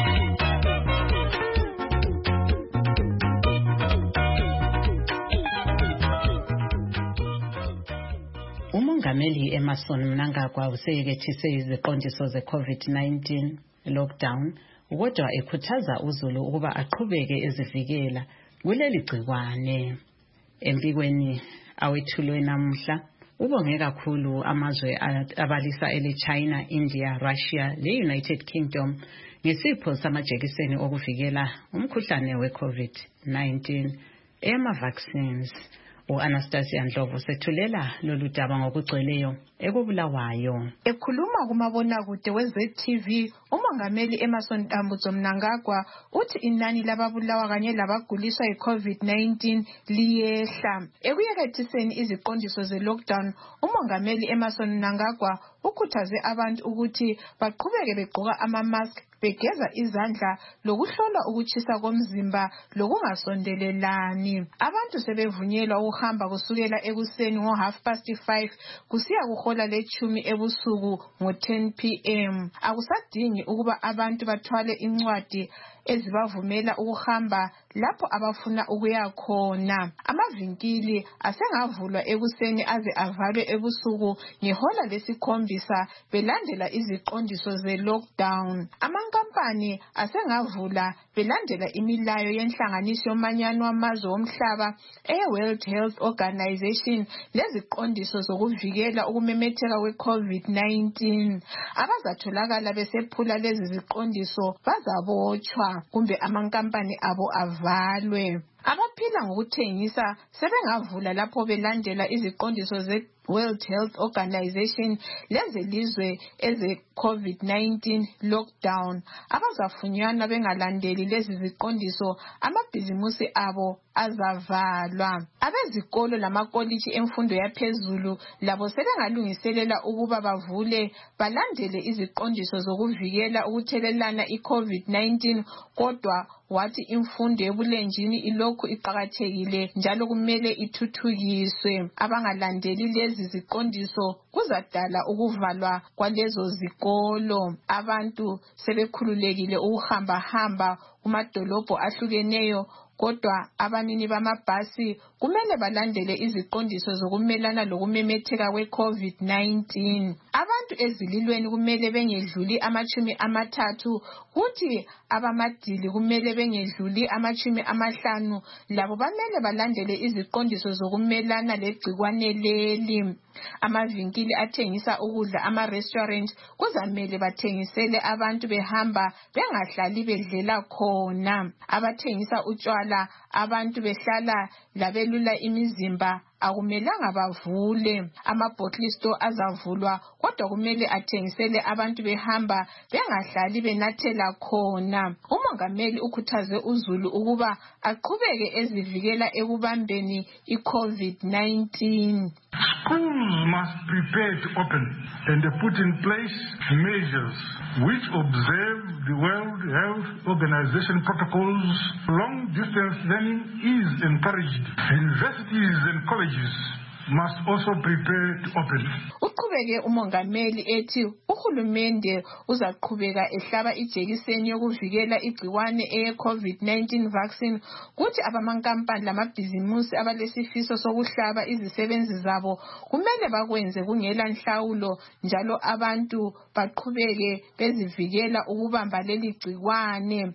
Umongameli Emerson Mnangagwa useyekethise iziqondiso ze-COVID nineteen lockdown kodwa ekhuthaza uZulu ukuba aqhubeke ezivikela kuleli gciwane. Empikweni awethulwe namuhla ubonge kakhulu amazwe abalisa ele China, India, Russia le United Kingdom ngesipho samajekiseni okuvikela umkhuhlane we-COVID nineteen ema vaccines. U-Anastasia Ndlovu sethulela lolu daba ngokugcweleyo ekubulawayo. Ekhuluma kumabonakude we-Z T V, umongameli Emmerson Dambudzo Mnangagwa uthi inani lababulawa kanye labaguliswa yi-COVID nineteen liyehla. Ekuyekethiseni iziqondiso ze-lockdown, umongameli Emmerson Mnangagwa ukhuthaze abantu ukuthi baqhubeke begqoka ama-mask, begeza izandla lokuhlola ukutshisa komzimba lokungasondelelani. Abantu sebevunyelwa ukuhamba kusukela ekuseni ngo half past five kusiya kuhola lechumi ebusuku ngo ten p m Akusadingi ukuba abantu bathwale incwadi ezibavumela ukuhamba lapho abafuna ukuya khona. Amavinkili asengavulwa ekuseni aze avalwe ebusuku ngehola lesikhombisa belandela iziqondiso ze-lockdown. Amankampani asengavula belandela imilayo yenhlanganiso yomanyano wamazwe womhlaba e-World Health Organization leziqondiso zokuvikela ukumemetheka kwe-COVID nineteen. Abazatholakala besephula lezi ziqondiso bazabotshwa kumbe amankampani abo avalwe. Abaphila ngokuthengisa sebengavula lapho belandela iziqondiso ze World Health Organization lezelizwe eze-COVID nineteen lockdown. Abazafunyana bengalandeli lezi ziqondiso, amabhizimusi abo azavalwa. Abezikolo lamakoliji emfundo yaphezulu labo sebengalungiselela ukuba bavule balandele iziqondiso zokuvikela ukuthelelana i-COVID nineteen, kodwa wathi imfundo ebulenjini ilokhu iqakathekile njalo kumele ithuthukiswe. Abangalandeli lezi ziqondiso kuzadala ukuvalwa kwalezo zikolo. Abantu sebekhululekile ukuhamba hamba kumadolobho ahlukeneyo, kodwa abanini bamabhasi kumele balandele iziqondiso zokumelana lokumemetheka kwe-COVID nineteen. Abantu ezililweni kumele bengedluli amachumi amathathu, kuthi abamadili kumele bengedluli amachumi amahlanu. Labo bamele balandele iziqondiso zokumelana legcikwane leli. Amavinkili athengisa ukudla, ama-restaurant, kuzamele bathengisele abantu behamba bengahlali bedlela khona. Abathengisa utshwala, abantu behlala labelula imizimba, akumelanga bavule. Ama-bottle store azavulwa, kodwa kumele athengisele abantu behamba bengahlali benathela khona. Umongameli ukhuthaze uzulu ukuba aqhubeke ezivikela ekubambeni i-COVID nineteen. Schools must prepare to open and put in place measures which observe the World Health Organization protocols. Long-distance learning is encouraged. Universities and colleges must also prepare to open. Uqhubeke umongameli ethi uhulumende uzaqhubeka ehlaba ijekiseni yokuvikela igciwane eye-COVID nineteen vaccine, kuthi abamankampani lamabhizimusi abalesifiso sokuhlaba izisebenzi zabo kumele bakwenze kungela nhlawulo, njalo abantu baqhubeke bezivikela ukubamba leli gciwane.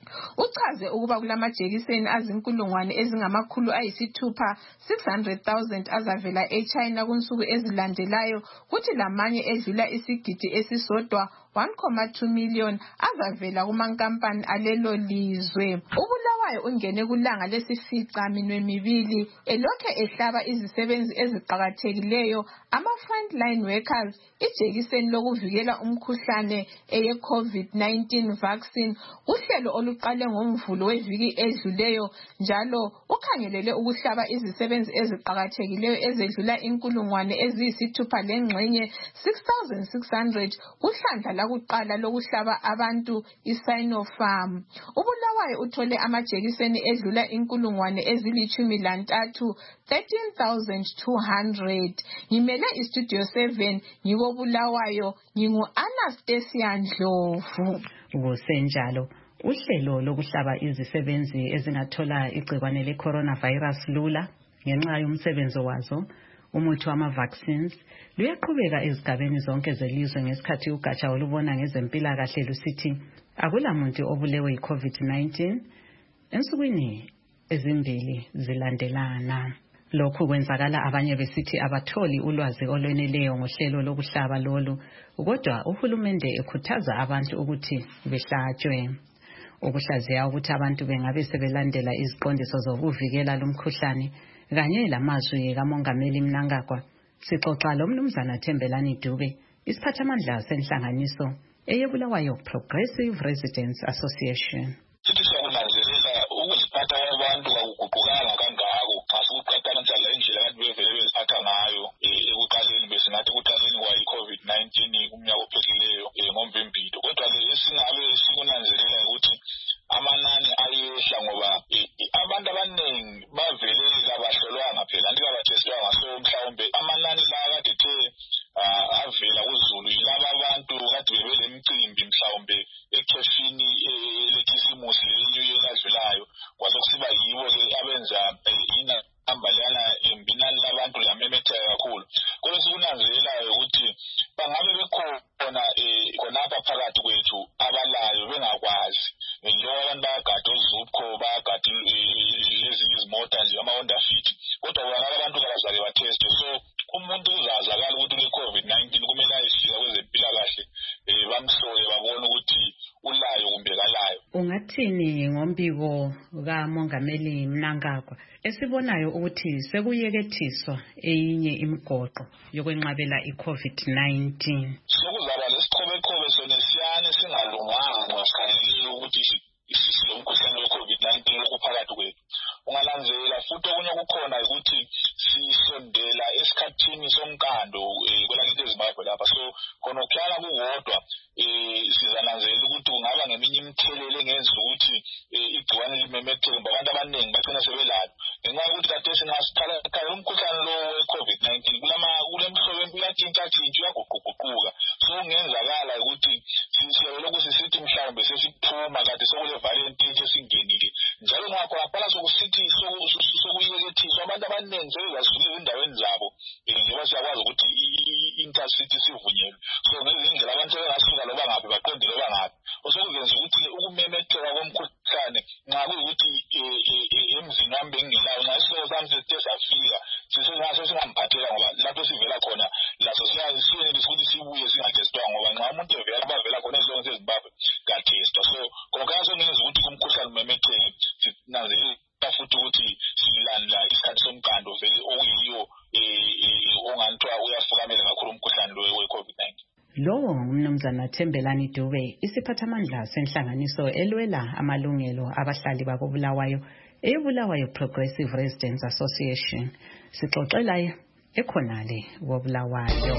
Uchaze ukuba kulamajekiseni azinkulungwane ezingamakhulu ayisithupha six hundred thousand azavela eChina kunsuku ezilandelayo, kuthi lamanye edlula isigidi esisodwa one point two million azavela kumankampani alelo lizwe. Ubulawayo ungene kulanga lesifica minwe mibili elokhe ehlaba izisebenzi eziqakathekileyo, ama-frontline workers, ijekiseni lokuvikela umkhuhlane eye-COVID nineteen vaccine. Uhlelo oluqale ngomvulo weviki edluleyo njalo ukhangelele ukuhlaba izisebenzi eziqakathekileyo ezedlula inkulungwane eziyisithupha lengxenye six thousand six hundred kuhlandla lakuqala lokuhlaba abantu i-Sinopharm. Ubulawayo uthole amajekiseni edlula inkulungwane ezilitshumi lantathu thirteen thousand two hundred. Ngimele istudio seven ngikobulawayo, ngingu-Anastasia Ndlovu. Kusenjalo, uhlelo lokuhlaba izisebenzi ezingathola igcikwane le-coronavirus lula ngenxa yomsebenzi wazo, umuthi wama-vaccines, luyaqhubeka ezigabeni zonke zelizwe ngesikhathi ugatsha olubona ngezempilakahle lusithi akulamuntu obulewe yi-COVID nineteen ensukwini ezimbili zilandelana. Lokhu kwenzakala abanye besithi abatholi ulwazi olweneleyo ngohlelo lokuhlaba lolu, kodwa uhulumende ekhuthaza abantu ukuthi behlatshwe. Ukuhlaziya ukuthi abantu bengabe sebelandela iziqondiso zokuvikela lumkhuhlane kanye lamazwi kaMongameli Mnangagwa. Sixoxa lo Mnumzana Thembelani Dube, isiphathamandla senhlanganiso eyebulawayo Progressive Residents Association. Sithi siyakunanzelela ukuziphatha kwabantu akuguqukanga kangako xa sikuqhathanisa indlela abantu bevele beziphatha ngayo ekuqaleni besingathi kuqaleni kwa i-COVID nineteen umnyaka ophelileyo ngoMvimbilo. Kodwa-ke esingabe sikunanzelela ukuthi amanani ayehla ngoba abantu abaningi bavele kabahlolwanga phela anti kabathestwanga, so mhlawumbe amanani la kade ethe avela kuZulu yilaba abantu kade bebele mcimbi mhlawumbe ekhefini lekhisimusi lelinye eladlulayo kwase kusiba yibo-ke abenza inamba leyana inani labantu lamemetheka kakhulu. Kodwa sikunanzelelayo ukuthi bangabe bekhona khonapha phakathi kwethu abalayo bengakwazi njengoba abantu bayagada oZupco bayagada lezinye izimota nje ama-Honda Fit, kodwa bona abantu kabazake batheste. So umuntu uzazakala ukuthi le-COVID nineteen kumele ayefika kwezempilakahle bamhlole babone ukuthi ulayo kumbe kalayo. Ungathini ngombiko kaMongameli Mnangagwa esibonayo ukuthi sekuyekethiswa eyinye imigoqo yokwenqabela i-COVID nineteen? Sokuzaba lesiqhobekhobe sona siyane singalunganga ngoba sikhangelile ukuthi isisi lomkhuhlane we-COVID nineteen ukuphakathi kwethu. Ungalandzela futhi okunye kukhona ukuthi sisondela esikhathini somkando kwelakithi eZimbabwe lapha, so khona ukukhala kukodwa sizananzelela ukuthi kungaba ngeminye imithelelo engenza ukuthi igciwane limemetheke ngoba abantu abaningi bagcina sebelalo ngenxa yokuthi kade singasithala umkhuhlane lo we-COVID nineteen kule mhlobo uyatshintshatshintsha uyaguquguquka. So kungenzakala ukuthi siyelokhu sisithi mhlawumbe sesiphuma kade sekule variant esingenile njalo ngakho lapha sokusithi sokuyekethiswa abantu abaningi sebezasukile endaweni zabo njengoba siyakwazi ukuthi i-intercity sivunyelwe. So ngezi indlela abantu sebengasuka loba ngaphi baqonde loba ngaphi osokuzenza ukuthi ukumemetheka komkhuhlane nxa kuyikuthi emzini wami bengingelayo nxa isihlobo sami sesithe safika sisengaso singamphatheka ngoba lapho sivela khona laso siyenelisa ukuthi sibuye singathestwanga ngoba nxa umuntu evela abavela khona ezilongo seZimbabwe kathestwa. So khonokho sokungenza ukuthi umkhuhlane umemetheke sinanzelela futhi ukuthi silandela isikhathi somkando vele okuyiyo onganithiwa uyafukamela kakhulu umkhuhlane lo we-COVID nineteen. Lowo ngumnumzana Thembelani Dube, isiphathamandla senhlanganiso elwela amalungelo abahlali bakobulawayo eyebulawayo Progressive Residents Association. Sixoxela ekhonale wobulawayo.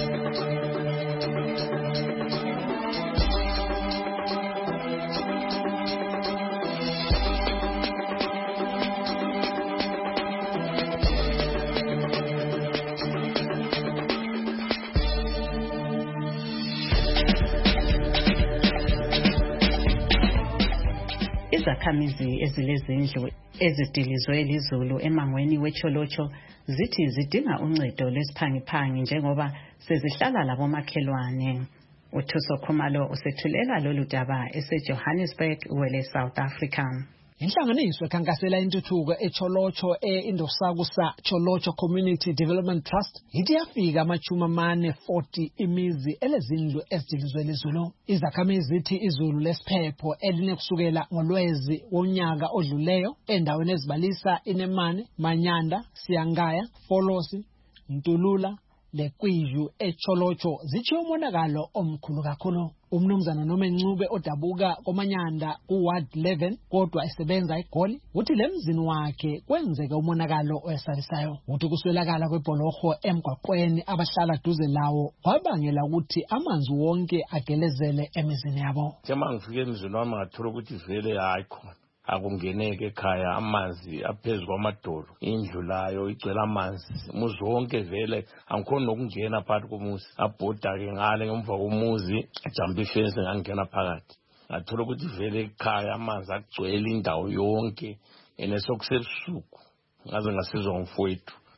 Izakhamizi ezilezindlu ezidilizwe elizulu emangweni weCholocho zithi zidinga uncedo lwesiphangiphangi njengoba sezihlala labomakhelwane. uThuso Khumalo usethulela lolu daba eseJohannesburg wele South Africa. Inhlanganiso ekhankasela intuthuko eCholocho e-Indosakusa Cholocho Community Development Trust ithi yafika amachuma amane forty imizi elezindlu ezidilizwe elizulu. Izakhamizi zithi izulu lesiphepho eline kusukela ngolwezi wonyaka odluleyo endaweni ezibalisa iNemane, Manyanda, Siyangaya, Folosi, Ntulula leKwiju eCholocho zithi umonakalo omkhulu kakhulu. Umnumzana Nomencube odabuka koManyanda uWard eleven kodwa esebenza eGoli uthi lemzini wakhe kwenzeka umonakalo oyesalisayo. Uthi kuswelakala kwebholoho emgwaqweni abahlala duze lawo kwabangela ukuthi amanzi wonke agelezele emizini yabo. Tema ngifike emzini wami ngathola ukuthi vele hayi khona akungeneke ekhaya amanzi aphezulu kwamadolo indlu layo igcwele amanzi umuzi wonke vele angikhona nokungena phakathi komuzi abhoda-ke ngale ngemva komuzi ajambe ifensi ngangena phakathi ngathola ukuthi vele ekhaya amanzi agcwele indawo yonke ene sokusebusuku ngaze ngasizwa ngumfowethu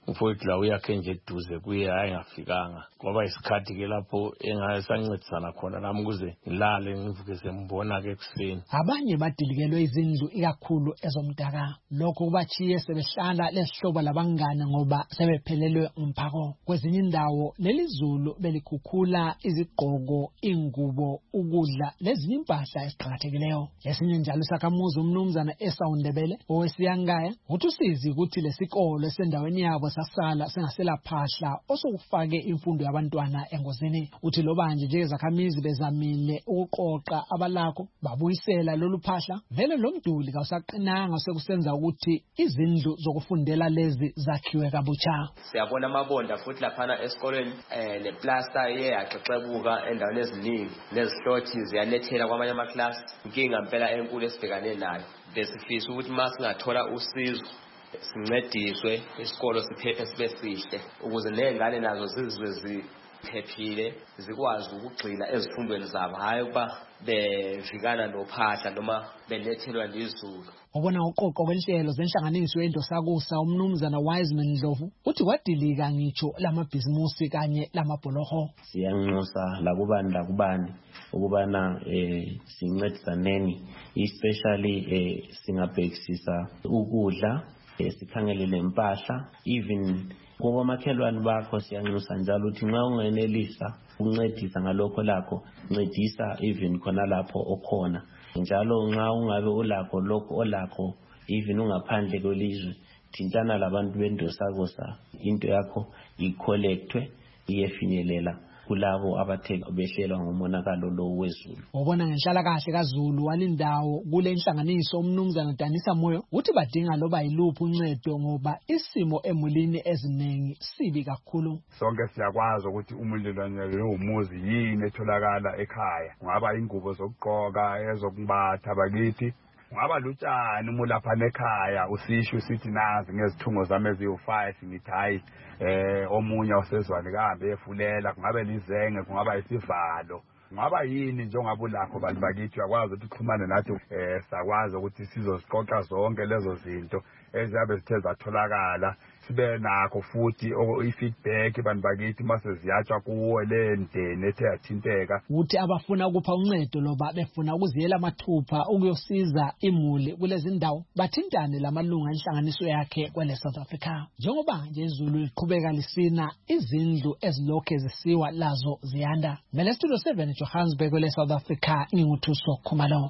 mfowethu la uyakhe nje eduze kuye hayi ngafikanga ngoba isikhathi ke lapho engasancedisana khona nami ukuze ngilale ngivuke sembona ke ekuseni. Abanye badilikelwe izindlu ikakhulu ezomdaka, lokho kubachiye sebehlala lesihlobo labangane ngoba sebephelelwe umphako. Kwezinye indawo leli zulu belikhukhula izigqoko, ingubo, ukudla lezinye impahla eziqhakathekileyo. Esinye njalo sakamuzi umnumzana esawundebele owesiyangaya uthi usizi ukuthi lesikolo esendaweni yabo sasala sengasela phahla osokufake imfundo yabantwana engozini. Uthi lobanje nje zakhamizi bezamile ukuqoqa abalakho babuyisela lolu phahla, vele lo mduli kawusaqinanga sekusenza ukuthi izindlu zokufundela lezi zakhiwe kabutsha. Siyabona amabonda futhi laphana esikolweni eh neplaster yeyaxexebuka endaweni eziningi, nezihlothi ziyanethela kwamanye amaklasi. Inkinga impela enkulu esibhekane nayo. Besifisa ukuthi masingathola usizo sincediswe isikolo siphephe sibe sihle ukuze nezingane nazo zizwe ziphephile zikwazi ukugxila ezifundweni zabo, hayi ukuba bevikana nophahla noma belethelwa lizulu. Ubona uqoqo kwenhlelo zenhlanganiso yendosakusa umnumzana Wiseman Ndlovu uthi kwadilika ngitsho lamabhizimusi kanye lamabholoho. Siyanxusa lakubani lakubani ukubana eh sincedisaneni, especially eh singabhekisisa ukudla, esikhangelele impahla, even ngoba makhelwane bakho siyanxusa njalo uthi nxa ungenelisa uncedisa ngalokho lakho, ncedisa even khona lapho okhona. Njalo nxa ungabe ulakho lokho olakho even ungaphandle kwelizwe, thintana labantu bendosakusa, into yakho icollectwe iyefinyelela kulabo abathe behlelwa ngomonakalo lo wezulu. Ubona ngenhlala kahle kaZulu walindawo kule nhlanganiso umnumzana Danisa Moyo uthi badinga loba yiluphi uncedo ngoba isimo emulini eziningi sibi kakhulu. Sonke siyakwazi ukuthi umulilwane lo umuzi yini etholakala ekhaya, ngaba ingubo zokugqoka, ezokubatha bakithi, ngaba lutshani umulaphana ekhaya, usisho sithi nazi ngezithungo zami eziwu five ngithi hayi eh omunye osezwane kahambe efulela, kungabe lizenge, kungaba isivalo, ngaba yini njengoba ulakho bantu bakithi uyakwazi ukuthi uxhumane nathi eh sakwazi ukuthi sizoziqoqa zonke lezo zinto eziyabe zithe zatholakala, sibe nakho futhi i-feedback bantu bakithi mase ziyatshwa kuwo le ndeni ethe yathinteka. Uthi abafuna ukupha uncedo loba befuna ukuziyela mathupha ukuyosiza imuli kulezi ndawo bathintane lamalunga enhlanganiso yakhe kwele South Africa. Njengoba nje izulu liqhubeka lisina, izindlu ezilokhe zisiwa lazo ziyanda. Mele Studio seven Johannesburg kwele South Africa, nginguthuso Khumalo.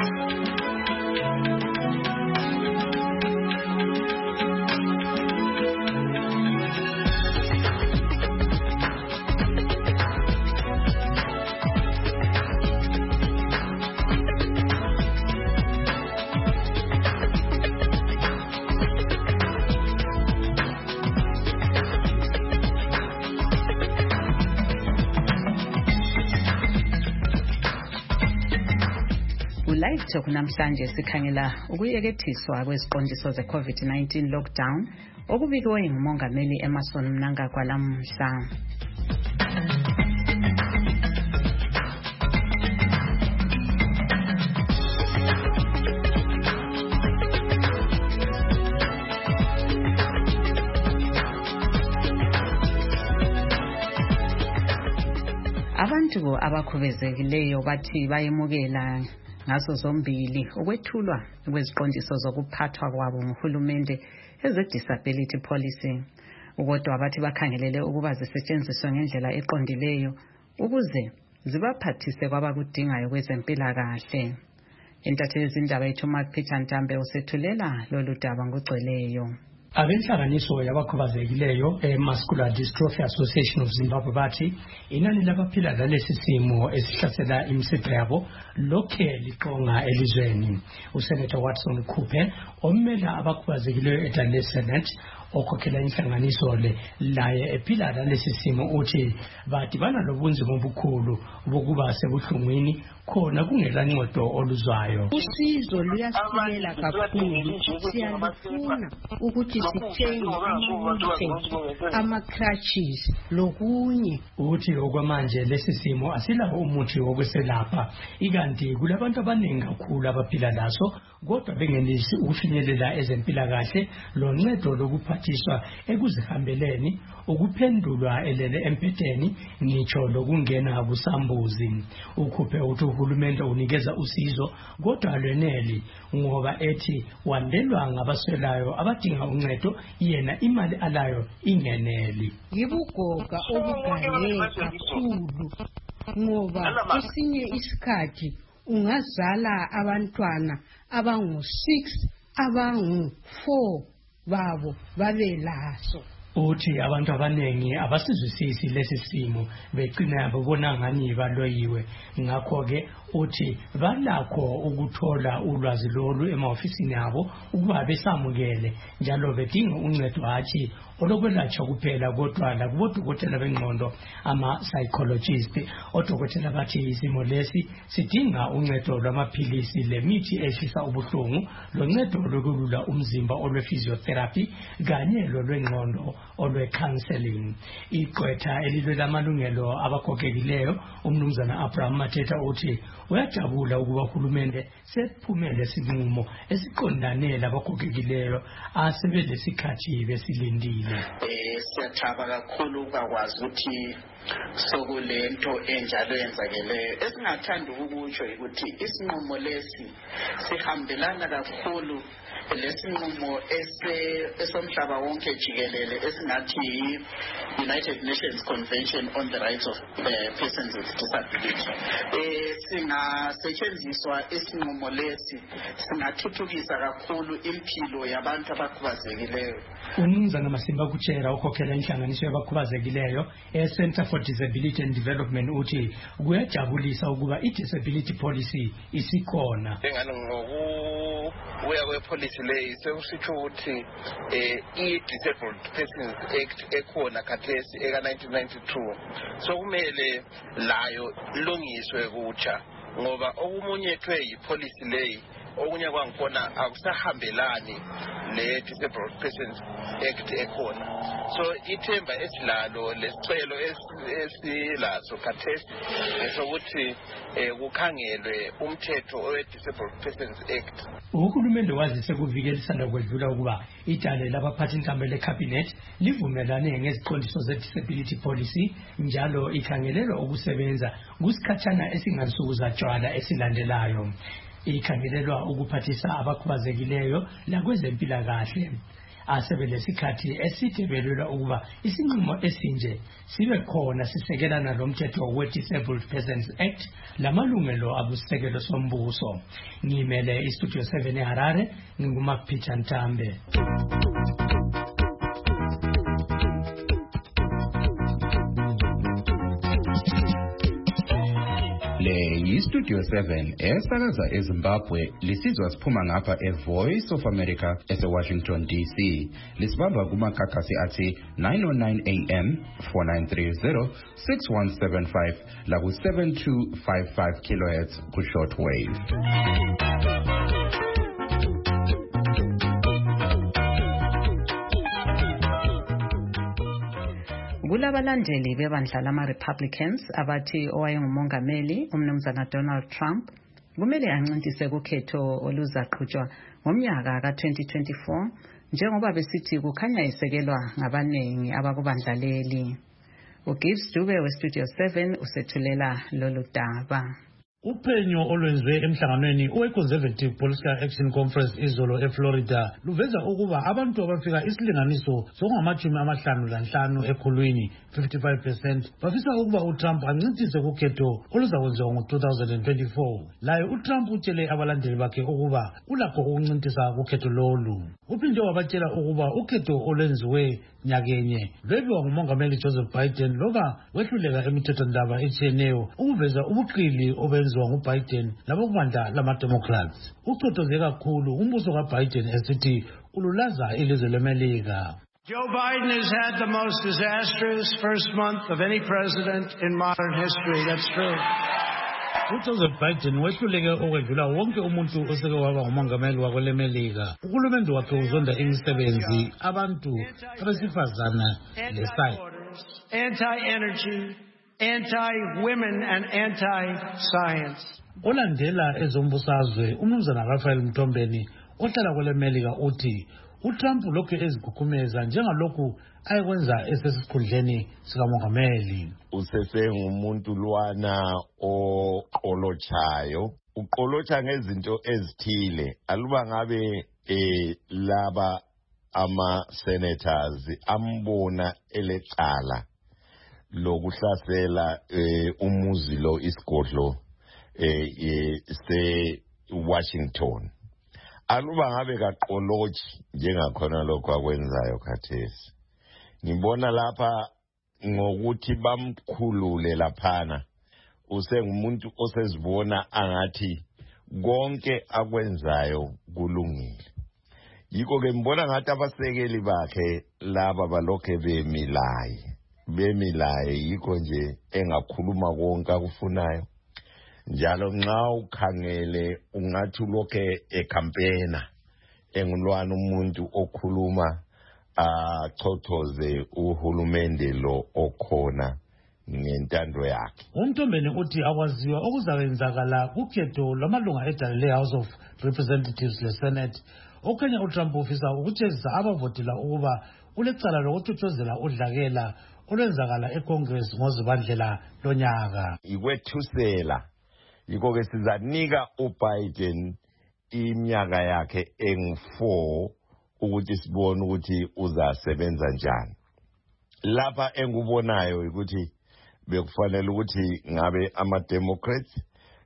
Live Talk namhlanje sikhangela ukuyekethiswa kweziqondiso ze-COVID nineteen lockdown okubikiwe ngumongameli Emmerson Mnangagwa lamhla. Abantu abakhubezekileyo bathi bayemukela ngaso zombili ukwethulwa kweziqondiso zokuphathwa kwabo nguhulumende eze-disability policy, kodwa abathi bakhangelele ukuba zisetshenziswe ngendlela eqondileyo ukuze zibaphathise kwabakudingayo kwezempilakahle. Intatheli zindaba yethu Mark Peter Ntambe usethulela lolu daba ngogcweleyo. Abenhlanganiso yabakhubazekileyo e-Muscular Dystrophy Association of Zimbabwe bathi inani labaphila lalesi simo esihlasela imisipha yabo lokhe liqonga elizweni. Usenator Watson Khuphe omela abakhubazekileyo eDallas Senate okhokhela inhlanganiso le laye ephila lalesi simo uthi badibana lobunzima obukhulu bokuba sebuhlungwini khona kungela ncedo oluzwayo. Usizo luyasilela kakhulu, siyalufuna ukuthi sithenge ama-wheelchair, ama-crutches lokunye. Uthi okwamanje lesi simo asilawo umuthi wokweselapha, ikanti kulabantu abaningi kakhulu abaphila laso kodwa bengenelisi ukufinyelela ezempilakahle loncedo lokuphathiswa ekuzihambeleni ukuphendulwa elele empetheni ngitsho lokungena kusambuzi. Ukhuphe uthi uhulumende unikeza usizo kodwa lweneli ngoba ethi wandelwa ngabaswelayo abadinga uncedo yena imali alayo ingeneli. Yibugoga obugane kakhulu ngoba kwesinye isikhathi ungazala abantwana abangu six abangu four babo babelaso. Uthi abantu abanengi abasizwisisi lesi simo begcina babona ngani baloyiwe. Ngakho ke uthi balakho ukuthola ulwazi lolu emahofisini abo ukuba besamukele njalo bedinga uncedo hathi olokwelatshwa kuphela kodwa lakubodokotela bengqondo ama-psychologist. Odokotela bathi isimo lesi sidinga uncedo lwamaphilisi lemithi ehlisa ubuhlungu loncedo lokulula umzimba olwe-physiotherapy kanye lolwengqondo olwe-counseling. Igqwetha elilwela amalungelo abagogekileyo umnumzana Abraham Mateta uthi uyajabula ukuba uhulumende sephumele sinqumo esiqondane labagogekileyo asebelesikhathi besilindile. Eh siyathaba kakhulu ukwazi ukuthi sokulento enjalo yenzakeleyo. Esingathanda ukukutsho ukuthi isinqumo lesi sihambelana kakhulu lesinqumo esomhlaba wonke jikelele esingathi United Nations Convention on the Rights of uh, Persons with Disability. Eh singasetshenziswa isinqumo lesi singathuthukisa kakhulu impilo yabantu abakhubazekileyo. Umnumzana Masimba Kuchera ukhokhela inhlanganiso yabakhubazekileyo eCenter for Disability and Development uthi kuyajabulisa ukuba i-disability policy isikhona. Engani ngoku uya kwepolicy leyi sekusitsho ukuthi eh i-Disabled Persons Act ekhona khathesi eka nineteen ninety-two so kumele layo ilungiswe kutsha ngoba okumunyethwe yipolicy leyi okunye kwangkhona akusahambelani le Disabled Persons Act ekhona so ithemba esilalo lesicelo esilazo khathesi esokuthi kukhangelwe umthetho we Disabled Persons Act. Uhulumende wazise kuvikelisa kwedlula ukuba idale labaphathi inkambo lecabinet livumelane ngeziqondiso ze-disability policy njalo ikhangelelwa ukusebenza kusikhathana esingansuku zatshwala esilandelayo. Ikhangelelwa ukuphathisa abakhubazekileyo lakwezempilakahle. Asebelesikhathi esithebelelwa ukuba isinqumo esinje sibe khona sisekelana lomthetho we-Disabled Persons Act lamalungelo abusekelo sombuso. Ngimele iStudio seven eHarare, ngingumapitha Ntambe. Le yiStudio seven esakaza eZimbabwe lisizwa siphuma ngapha eVoice of America eseWashington D C. Lisibamba kumakhakhasi athi nine oh nine A M, four nine three zero, six one seven five laku seven two five five kilohertz ku shortwave. Kulabalandeli bebandla lama-Republicans abathi owayengumongameli umnumzana Donald Trump kumele ancintise kukhetho oluzaqhutshwa ngomnyaka ka twenty twenty-four njengoba besithi kukhanya isekelwa ngabanengi abakubandla leli. uGibbs Dube weStudio seven usethulela lolu daba. Uphenyo olwenziwe emhlanganweni we-Conservative Political Action Conference izolo eFlorida luveza ukuba abantu abafika isilinganiso sokungamachumi amahlanu lanhlanu ekhulwini fifty-five percent bafisa ukuba uTrump ancintise kukhetho oluzakwenziwa ngo two thousand twenty-four. Laye uTrump utshele abalandeli bakhe ukuba ulakho ukuncintisa kukhetho lolu. Uphinde wabatshela ukuba ukhetho olwenziwe nyakenye lwebiwa ngumongameli Joseph Biden loba wehluleka emithethondaba etshiyeneyo ukuveza ubuqili obenziwa nguBiden labokubandla lama-Democrats. Ucothoze kakhulu umbuso kaBiden esithi ululaza ilizwe leMelika. Joe Biden has had the most disastrous first month of any president in modern history. That's true. uJoseph Biden wehluleke okwedlula wonke umuntu oseke waba ngumongameli wakwelemelika. Uhulumende wakhe uzonda imisebenzi abantu abesifazana lesayi. Anti-energy, anti-women and anti-science. Olandela ezombusazwe umnumzana Rafael Mtombeni ohlala kwele Melika uthi uTrump lokhu ezigukhumeza njengalokhu ayekwenza esesikhundleni sikamongameli. Usesengumuntu lwana oqolotshayo, uqolotsha ngezinto ezithile. Aluba ngabe eh laba ama senators ambona elecala lokuhlasela eh umuzi lo isigodlo eh se Washington, aluba ngabe kaqolotshi njengakhona lokho akwenzayo khathesi. Ngibona lapha ngokuthi bamkhulule laphana usengumuntu osezibona angathi konke akwenzayo kulungile. Yiko ke ngibona ngathi abasekeli bakhe laba balokhe bemilaye bemilaye yiko nje engakhuluma konke akufunayo. Njalo nxa ukhangele ungathi lokhe ecampaigna engulwana umuntu okhuluma achothoze uhulumende lo okhona ngentando yakhe. Umtombeni uthi akwaziwa okuzakwenzakala kukhetho lwamalunga edale le-House of Representatives le-Senate. Okhanya uTrump ufisa ukutshezisa abavotela ukuba ulecala lokuthuthuzela udlakela olwenzakala eCongress ngozibandlela lonyaka. Ikwethusela yiko ke sizanika uBiden iminyaka yakhe engu four ukuthi sibone ukuthi uzasebenza njani. Lapha engubonayo ukuthi bekufanele ukuthi ngabe ama-Democrats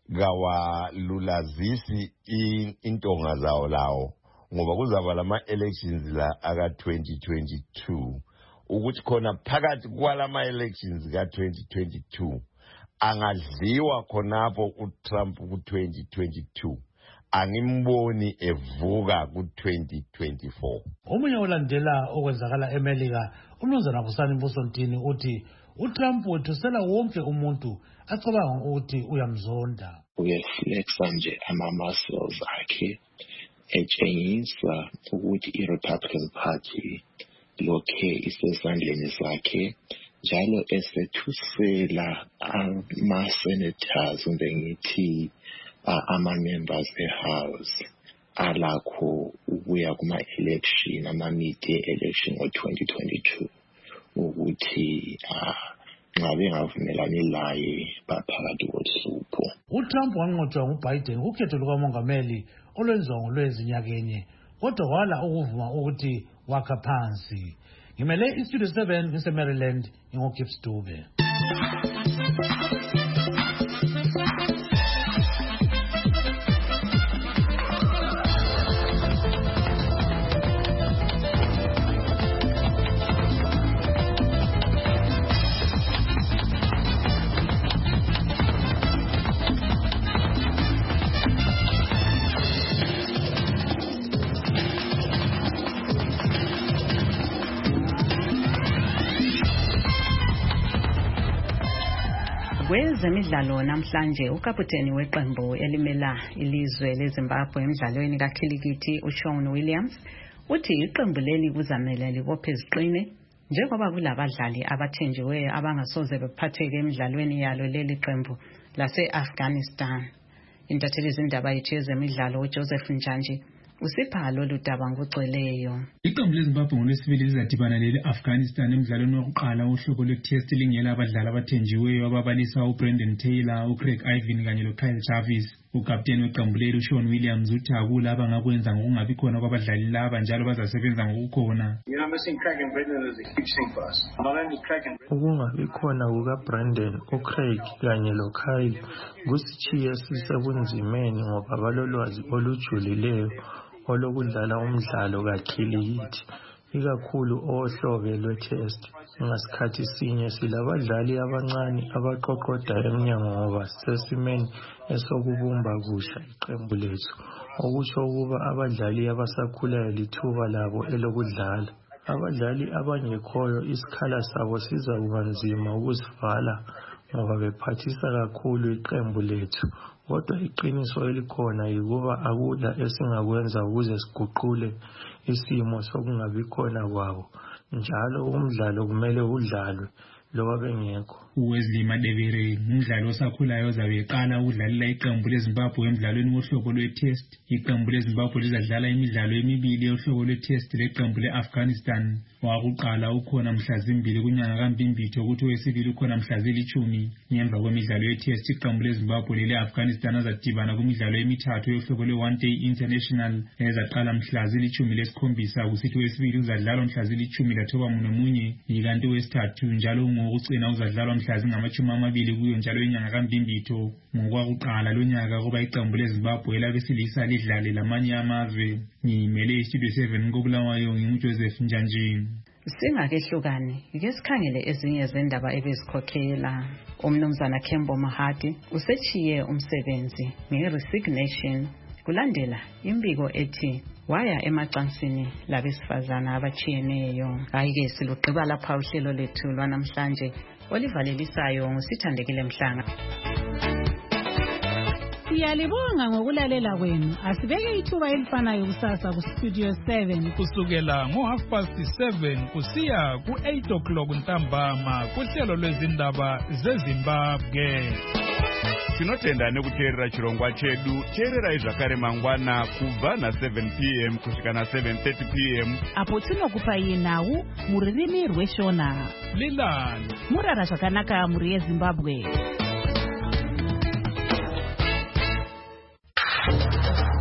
kawalulazisi intonga zawo lawo ngoba kuzaba lama-elections la aka twenty twenty-two ukuthi khona phakathi kwalama-elections ka twenty twenty-two angadliwa khonapho uTrump ku twenty twenty-two. Angimboni evuka ku twenty twenty-four. Omunye olandela okwenzakala eMelika umnumzana Busani Mbusontini uthi uTrump wethusela wonke umuntu acabanga ukuthi uyamzonda. Uyeflexa nje ama-muscles akhe etshengisa ukuthi i-Republican Party lokhe isesandleni sakhe njalo esethusela ama-senators kumbe ngithi ama-members e-House alakho ukuya kuma-election ama-mid-year election ngo-twenty twenty-two ukuthi nxa bengavumelani laye baphakathi kohlupho. uTrump wanqotshwa nguBiden kukhetho lukamongameli olwenziwa ngolwezinyakenye kodwa wala ukuvuma ukuthi wakha phansi. Ngimele iStudio seven ngise-Maryland ngingoGibbs Dube. Kwezemidlalo namhlanje ukaputeni weqembu elimela ilizwe leZimbabwe emidlalweni kakhilikithi uShaun Williams uthi iqembu leli kuzamela libophe iziqine njengoba kulabadlali abathenjiweyo abangasoze bephatheke emidlalweni yalo leli qembu lase-Afghanistan. Intatheli zindaba yethu yezemidlalo uJoseph Njanji usipha lolu daba ngokugcweleyo. Iqembu leZimbabwe ngolwesibili lizadibana lele-Afghanistan emidlalweni wokuqala wohlobo lwe-test lingela abadlali abathenjiweyo ababalisa uBrendan Taylor, uCraig Ivan kanye loKyle Jarvis. Ukapteni weqembu leli uShaun Williams uthi akula abangakwenza ngokungabi khona kwabadlali laba njalo bazasebenza ngokukhona. Ukungabi khona kukaBrendan, uCraig kanye loKyle kusitshiye sisebunzimeni ngoba balolwazi olujulileyo olokudlala umdlalo kakhilikithi ikakhulu ohlobe lwe-test. Ngasikhathi sinye silabadlali abancane abaqoqoda emnyango ngoba sesimeni esokubumba kusha iqembu lethu, okusho ukuba abadlali abasakhulayo lithuba labo elokudlala. Abadlali abangekhoyo isikhala sabo sizakuba nzima ukusivala ngoba bephathisa kakhulu iqembu lethu. Kodwa iqiniso elikhona yikuba akula esingakwenza ukuze siguqule isimo sokungabi khona kwabo. Njalo umdlalo kumele udlalwe loba bengekho. uWesley Madebere umdlali osakhulayo ozabe eqala ukudlalela iqembu leZimbabwe emidlalweni wohlobo lwe-test. Iqembu leZimbabwe lizadlala imidlalo emibili yohlobo lwe-test leqembu le-Afghanistan. Wakuqala ukhona mhla zimbili kunyanga kaMbimbitho ukuthi owesibili ukhona mhla zilithumi. Ngemva kwemidlalo ye-test iqembu leZimbabwe lele-Afghanistan azadibana kumidlalo emithathu yohlobo lwe-one day international ezaqala mhla zilithumi lesikhombisa kusithi owesibili uzadlalwa mhla zilithumi lathoba nomunye ikanti owesithathu njalo ngokucina uzadlalwa mhla zingamachumi amabili kuyo njalo inyanga kaMbimbitho. Ngokwakuqala lonyaka kuba iqembu leZimbabwe labesilisa lidlale lamanye amazwe. Ngimele iStudio seven koBulawayo nginguJoseph Njanjini. Singakehlukane ke sikhangele ezinye zendaba ebezikhokhela. Umnumzana Kembo Mahadi usechiye umsebenzi nge-resignation kulandela imbiko ethi waya emacansini labesifazana abachiyeneyo. Ayike silugqiba lapha uhlelo lethu lwanamhlanje olivalelisayo ngusithandekile Mhlanga. Siyalibonga ngokulalela kwenu. Asibeke ithuba elifanayo kusasa ku Studio seven kusukela ngo half past seven kusiya ku eight o'clock ntambama kuhlelo lwezindaba zeZimbabwe. Tinotenda nekuteerera chirongwa chedu. Teererai zvakare mangwana kubva na seven p m kusvika na seven thirty p m apo tinokupai nhau muririmi rweshona. Lilani Murara zvakanaka muri yeZimbabwe.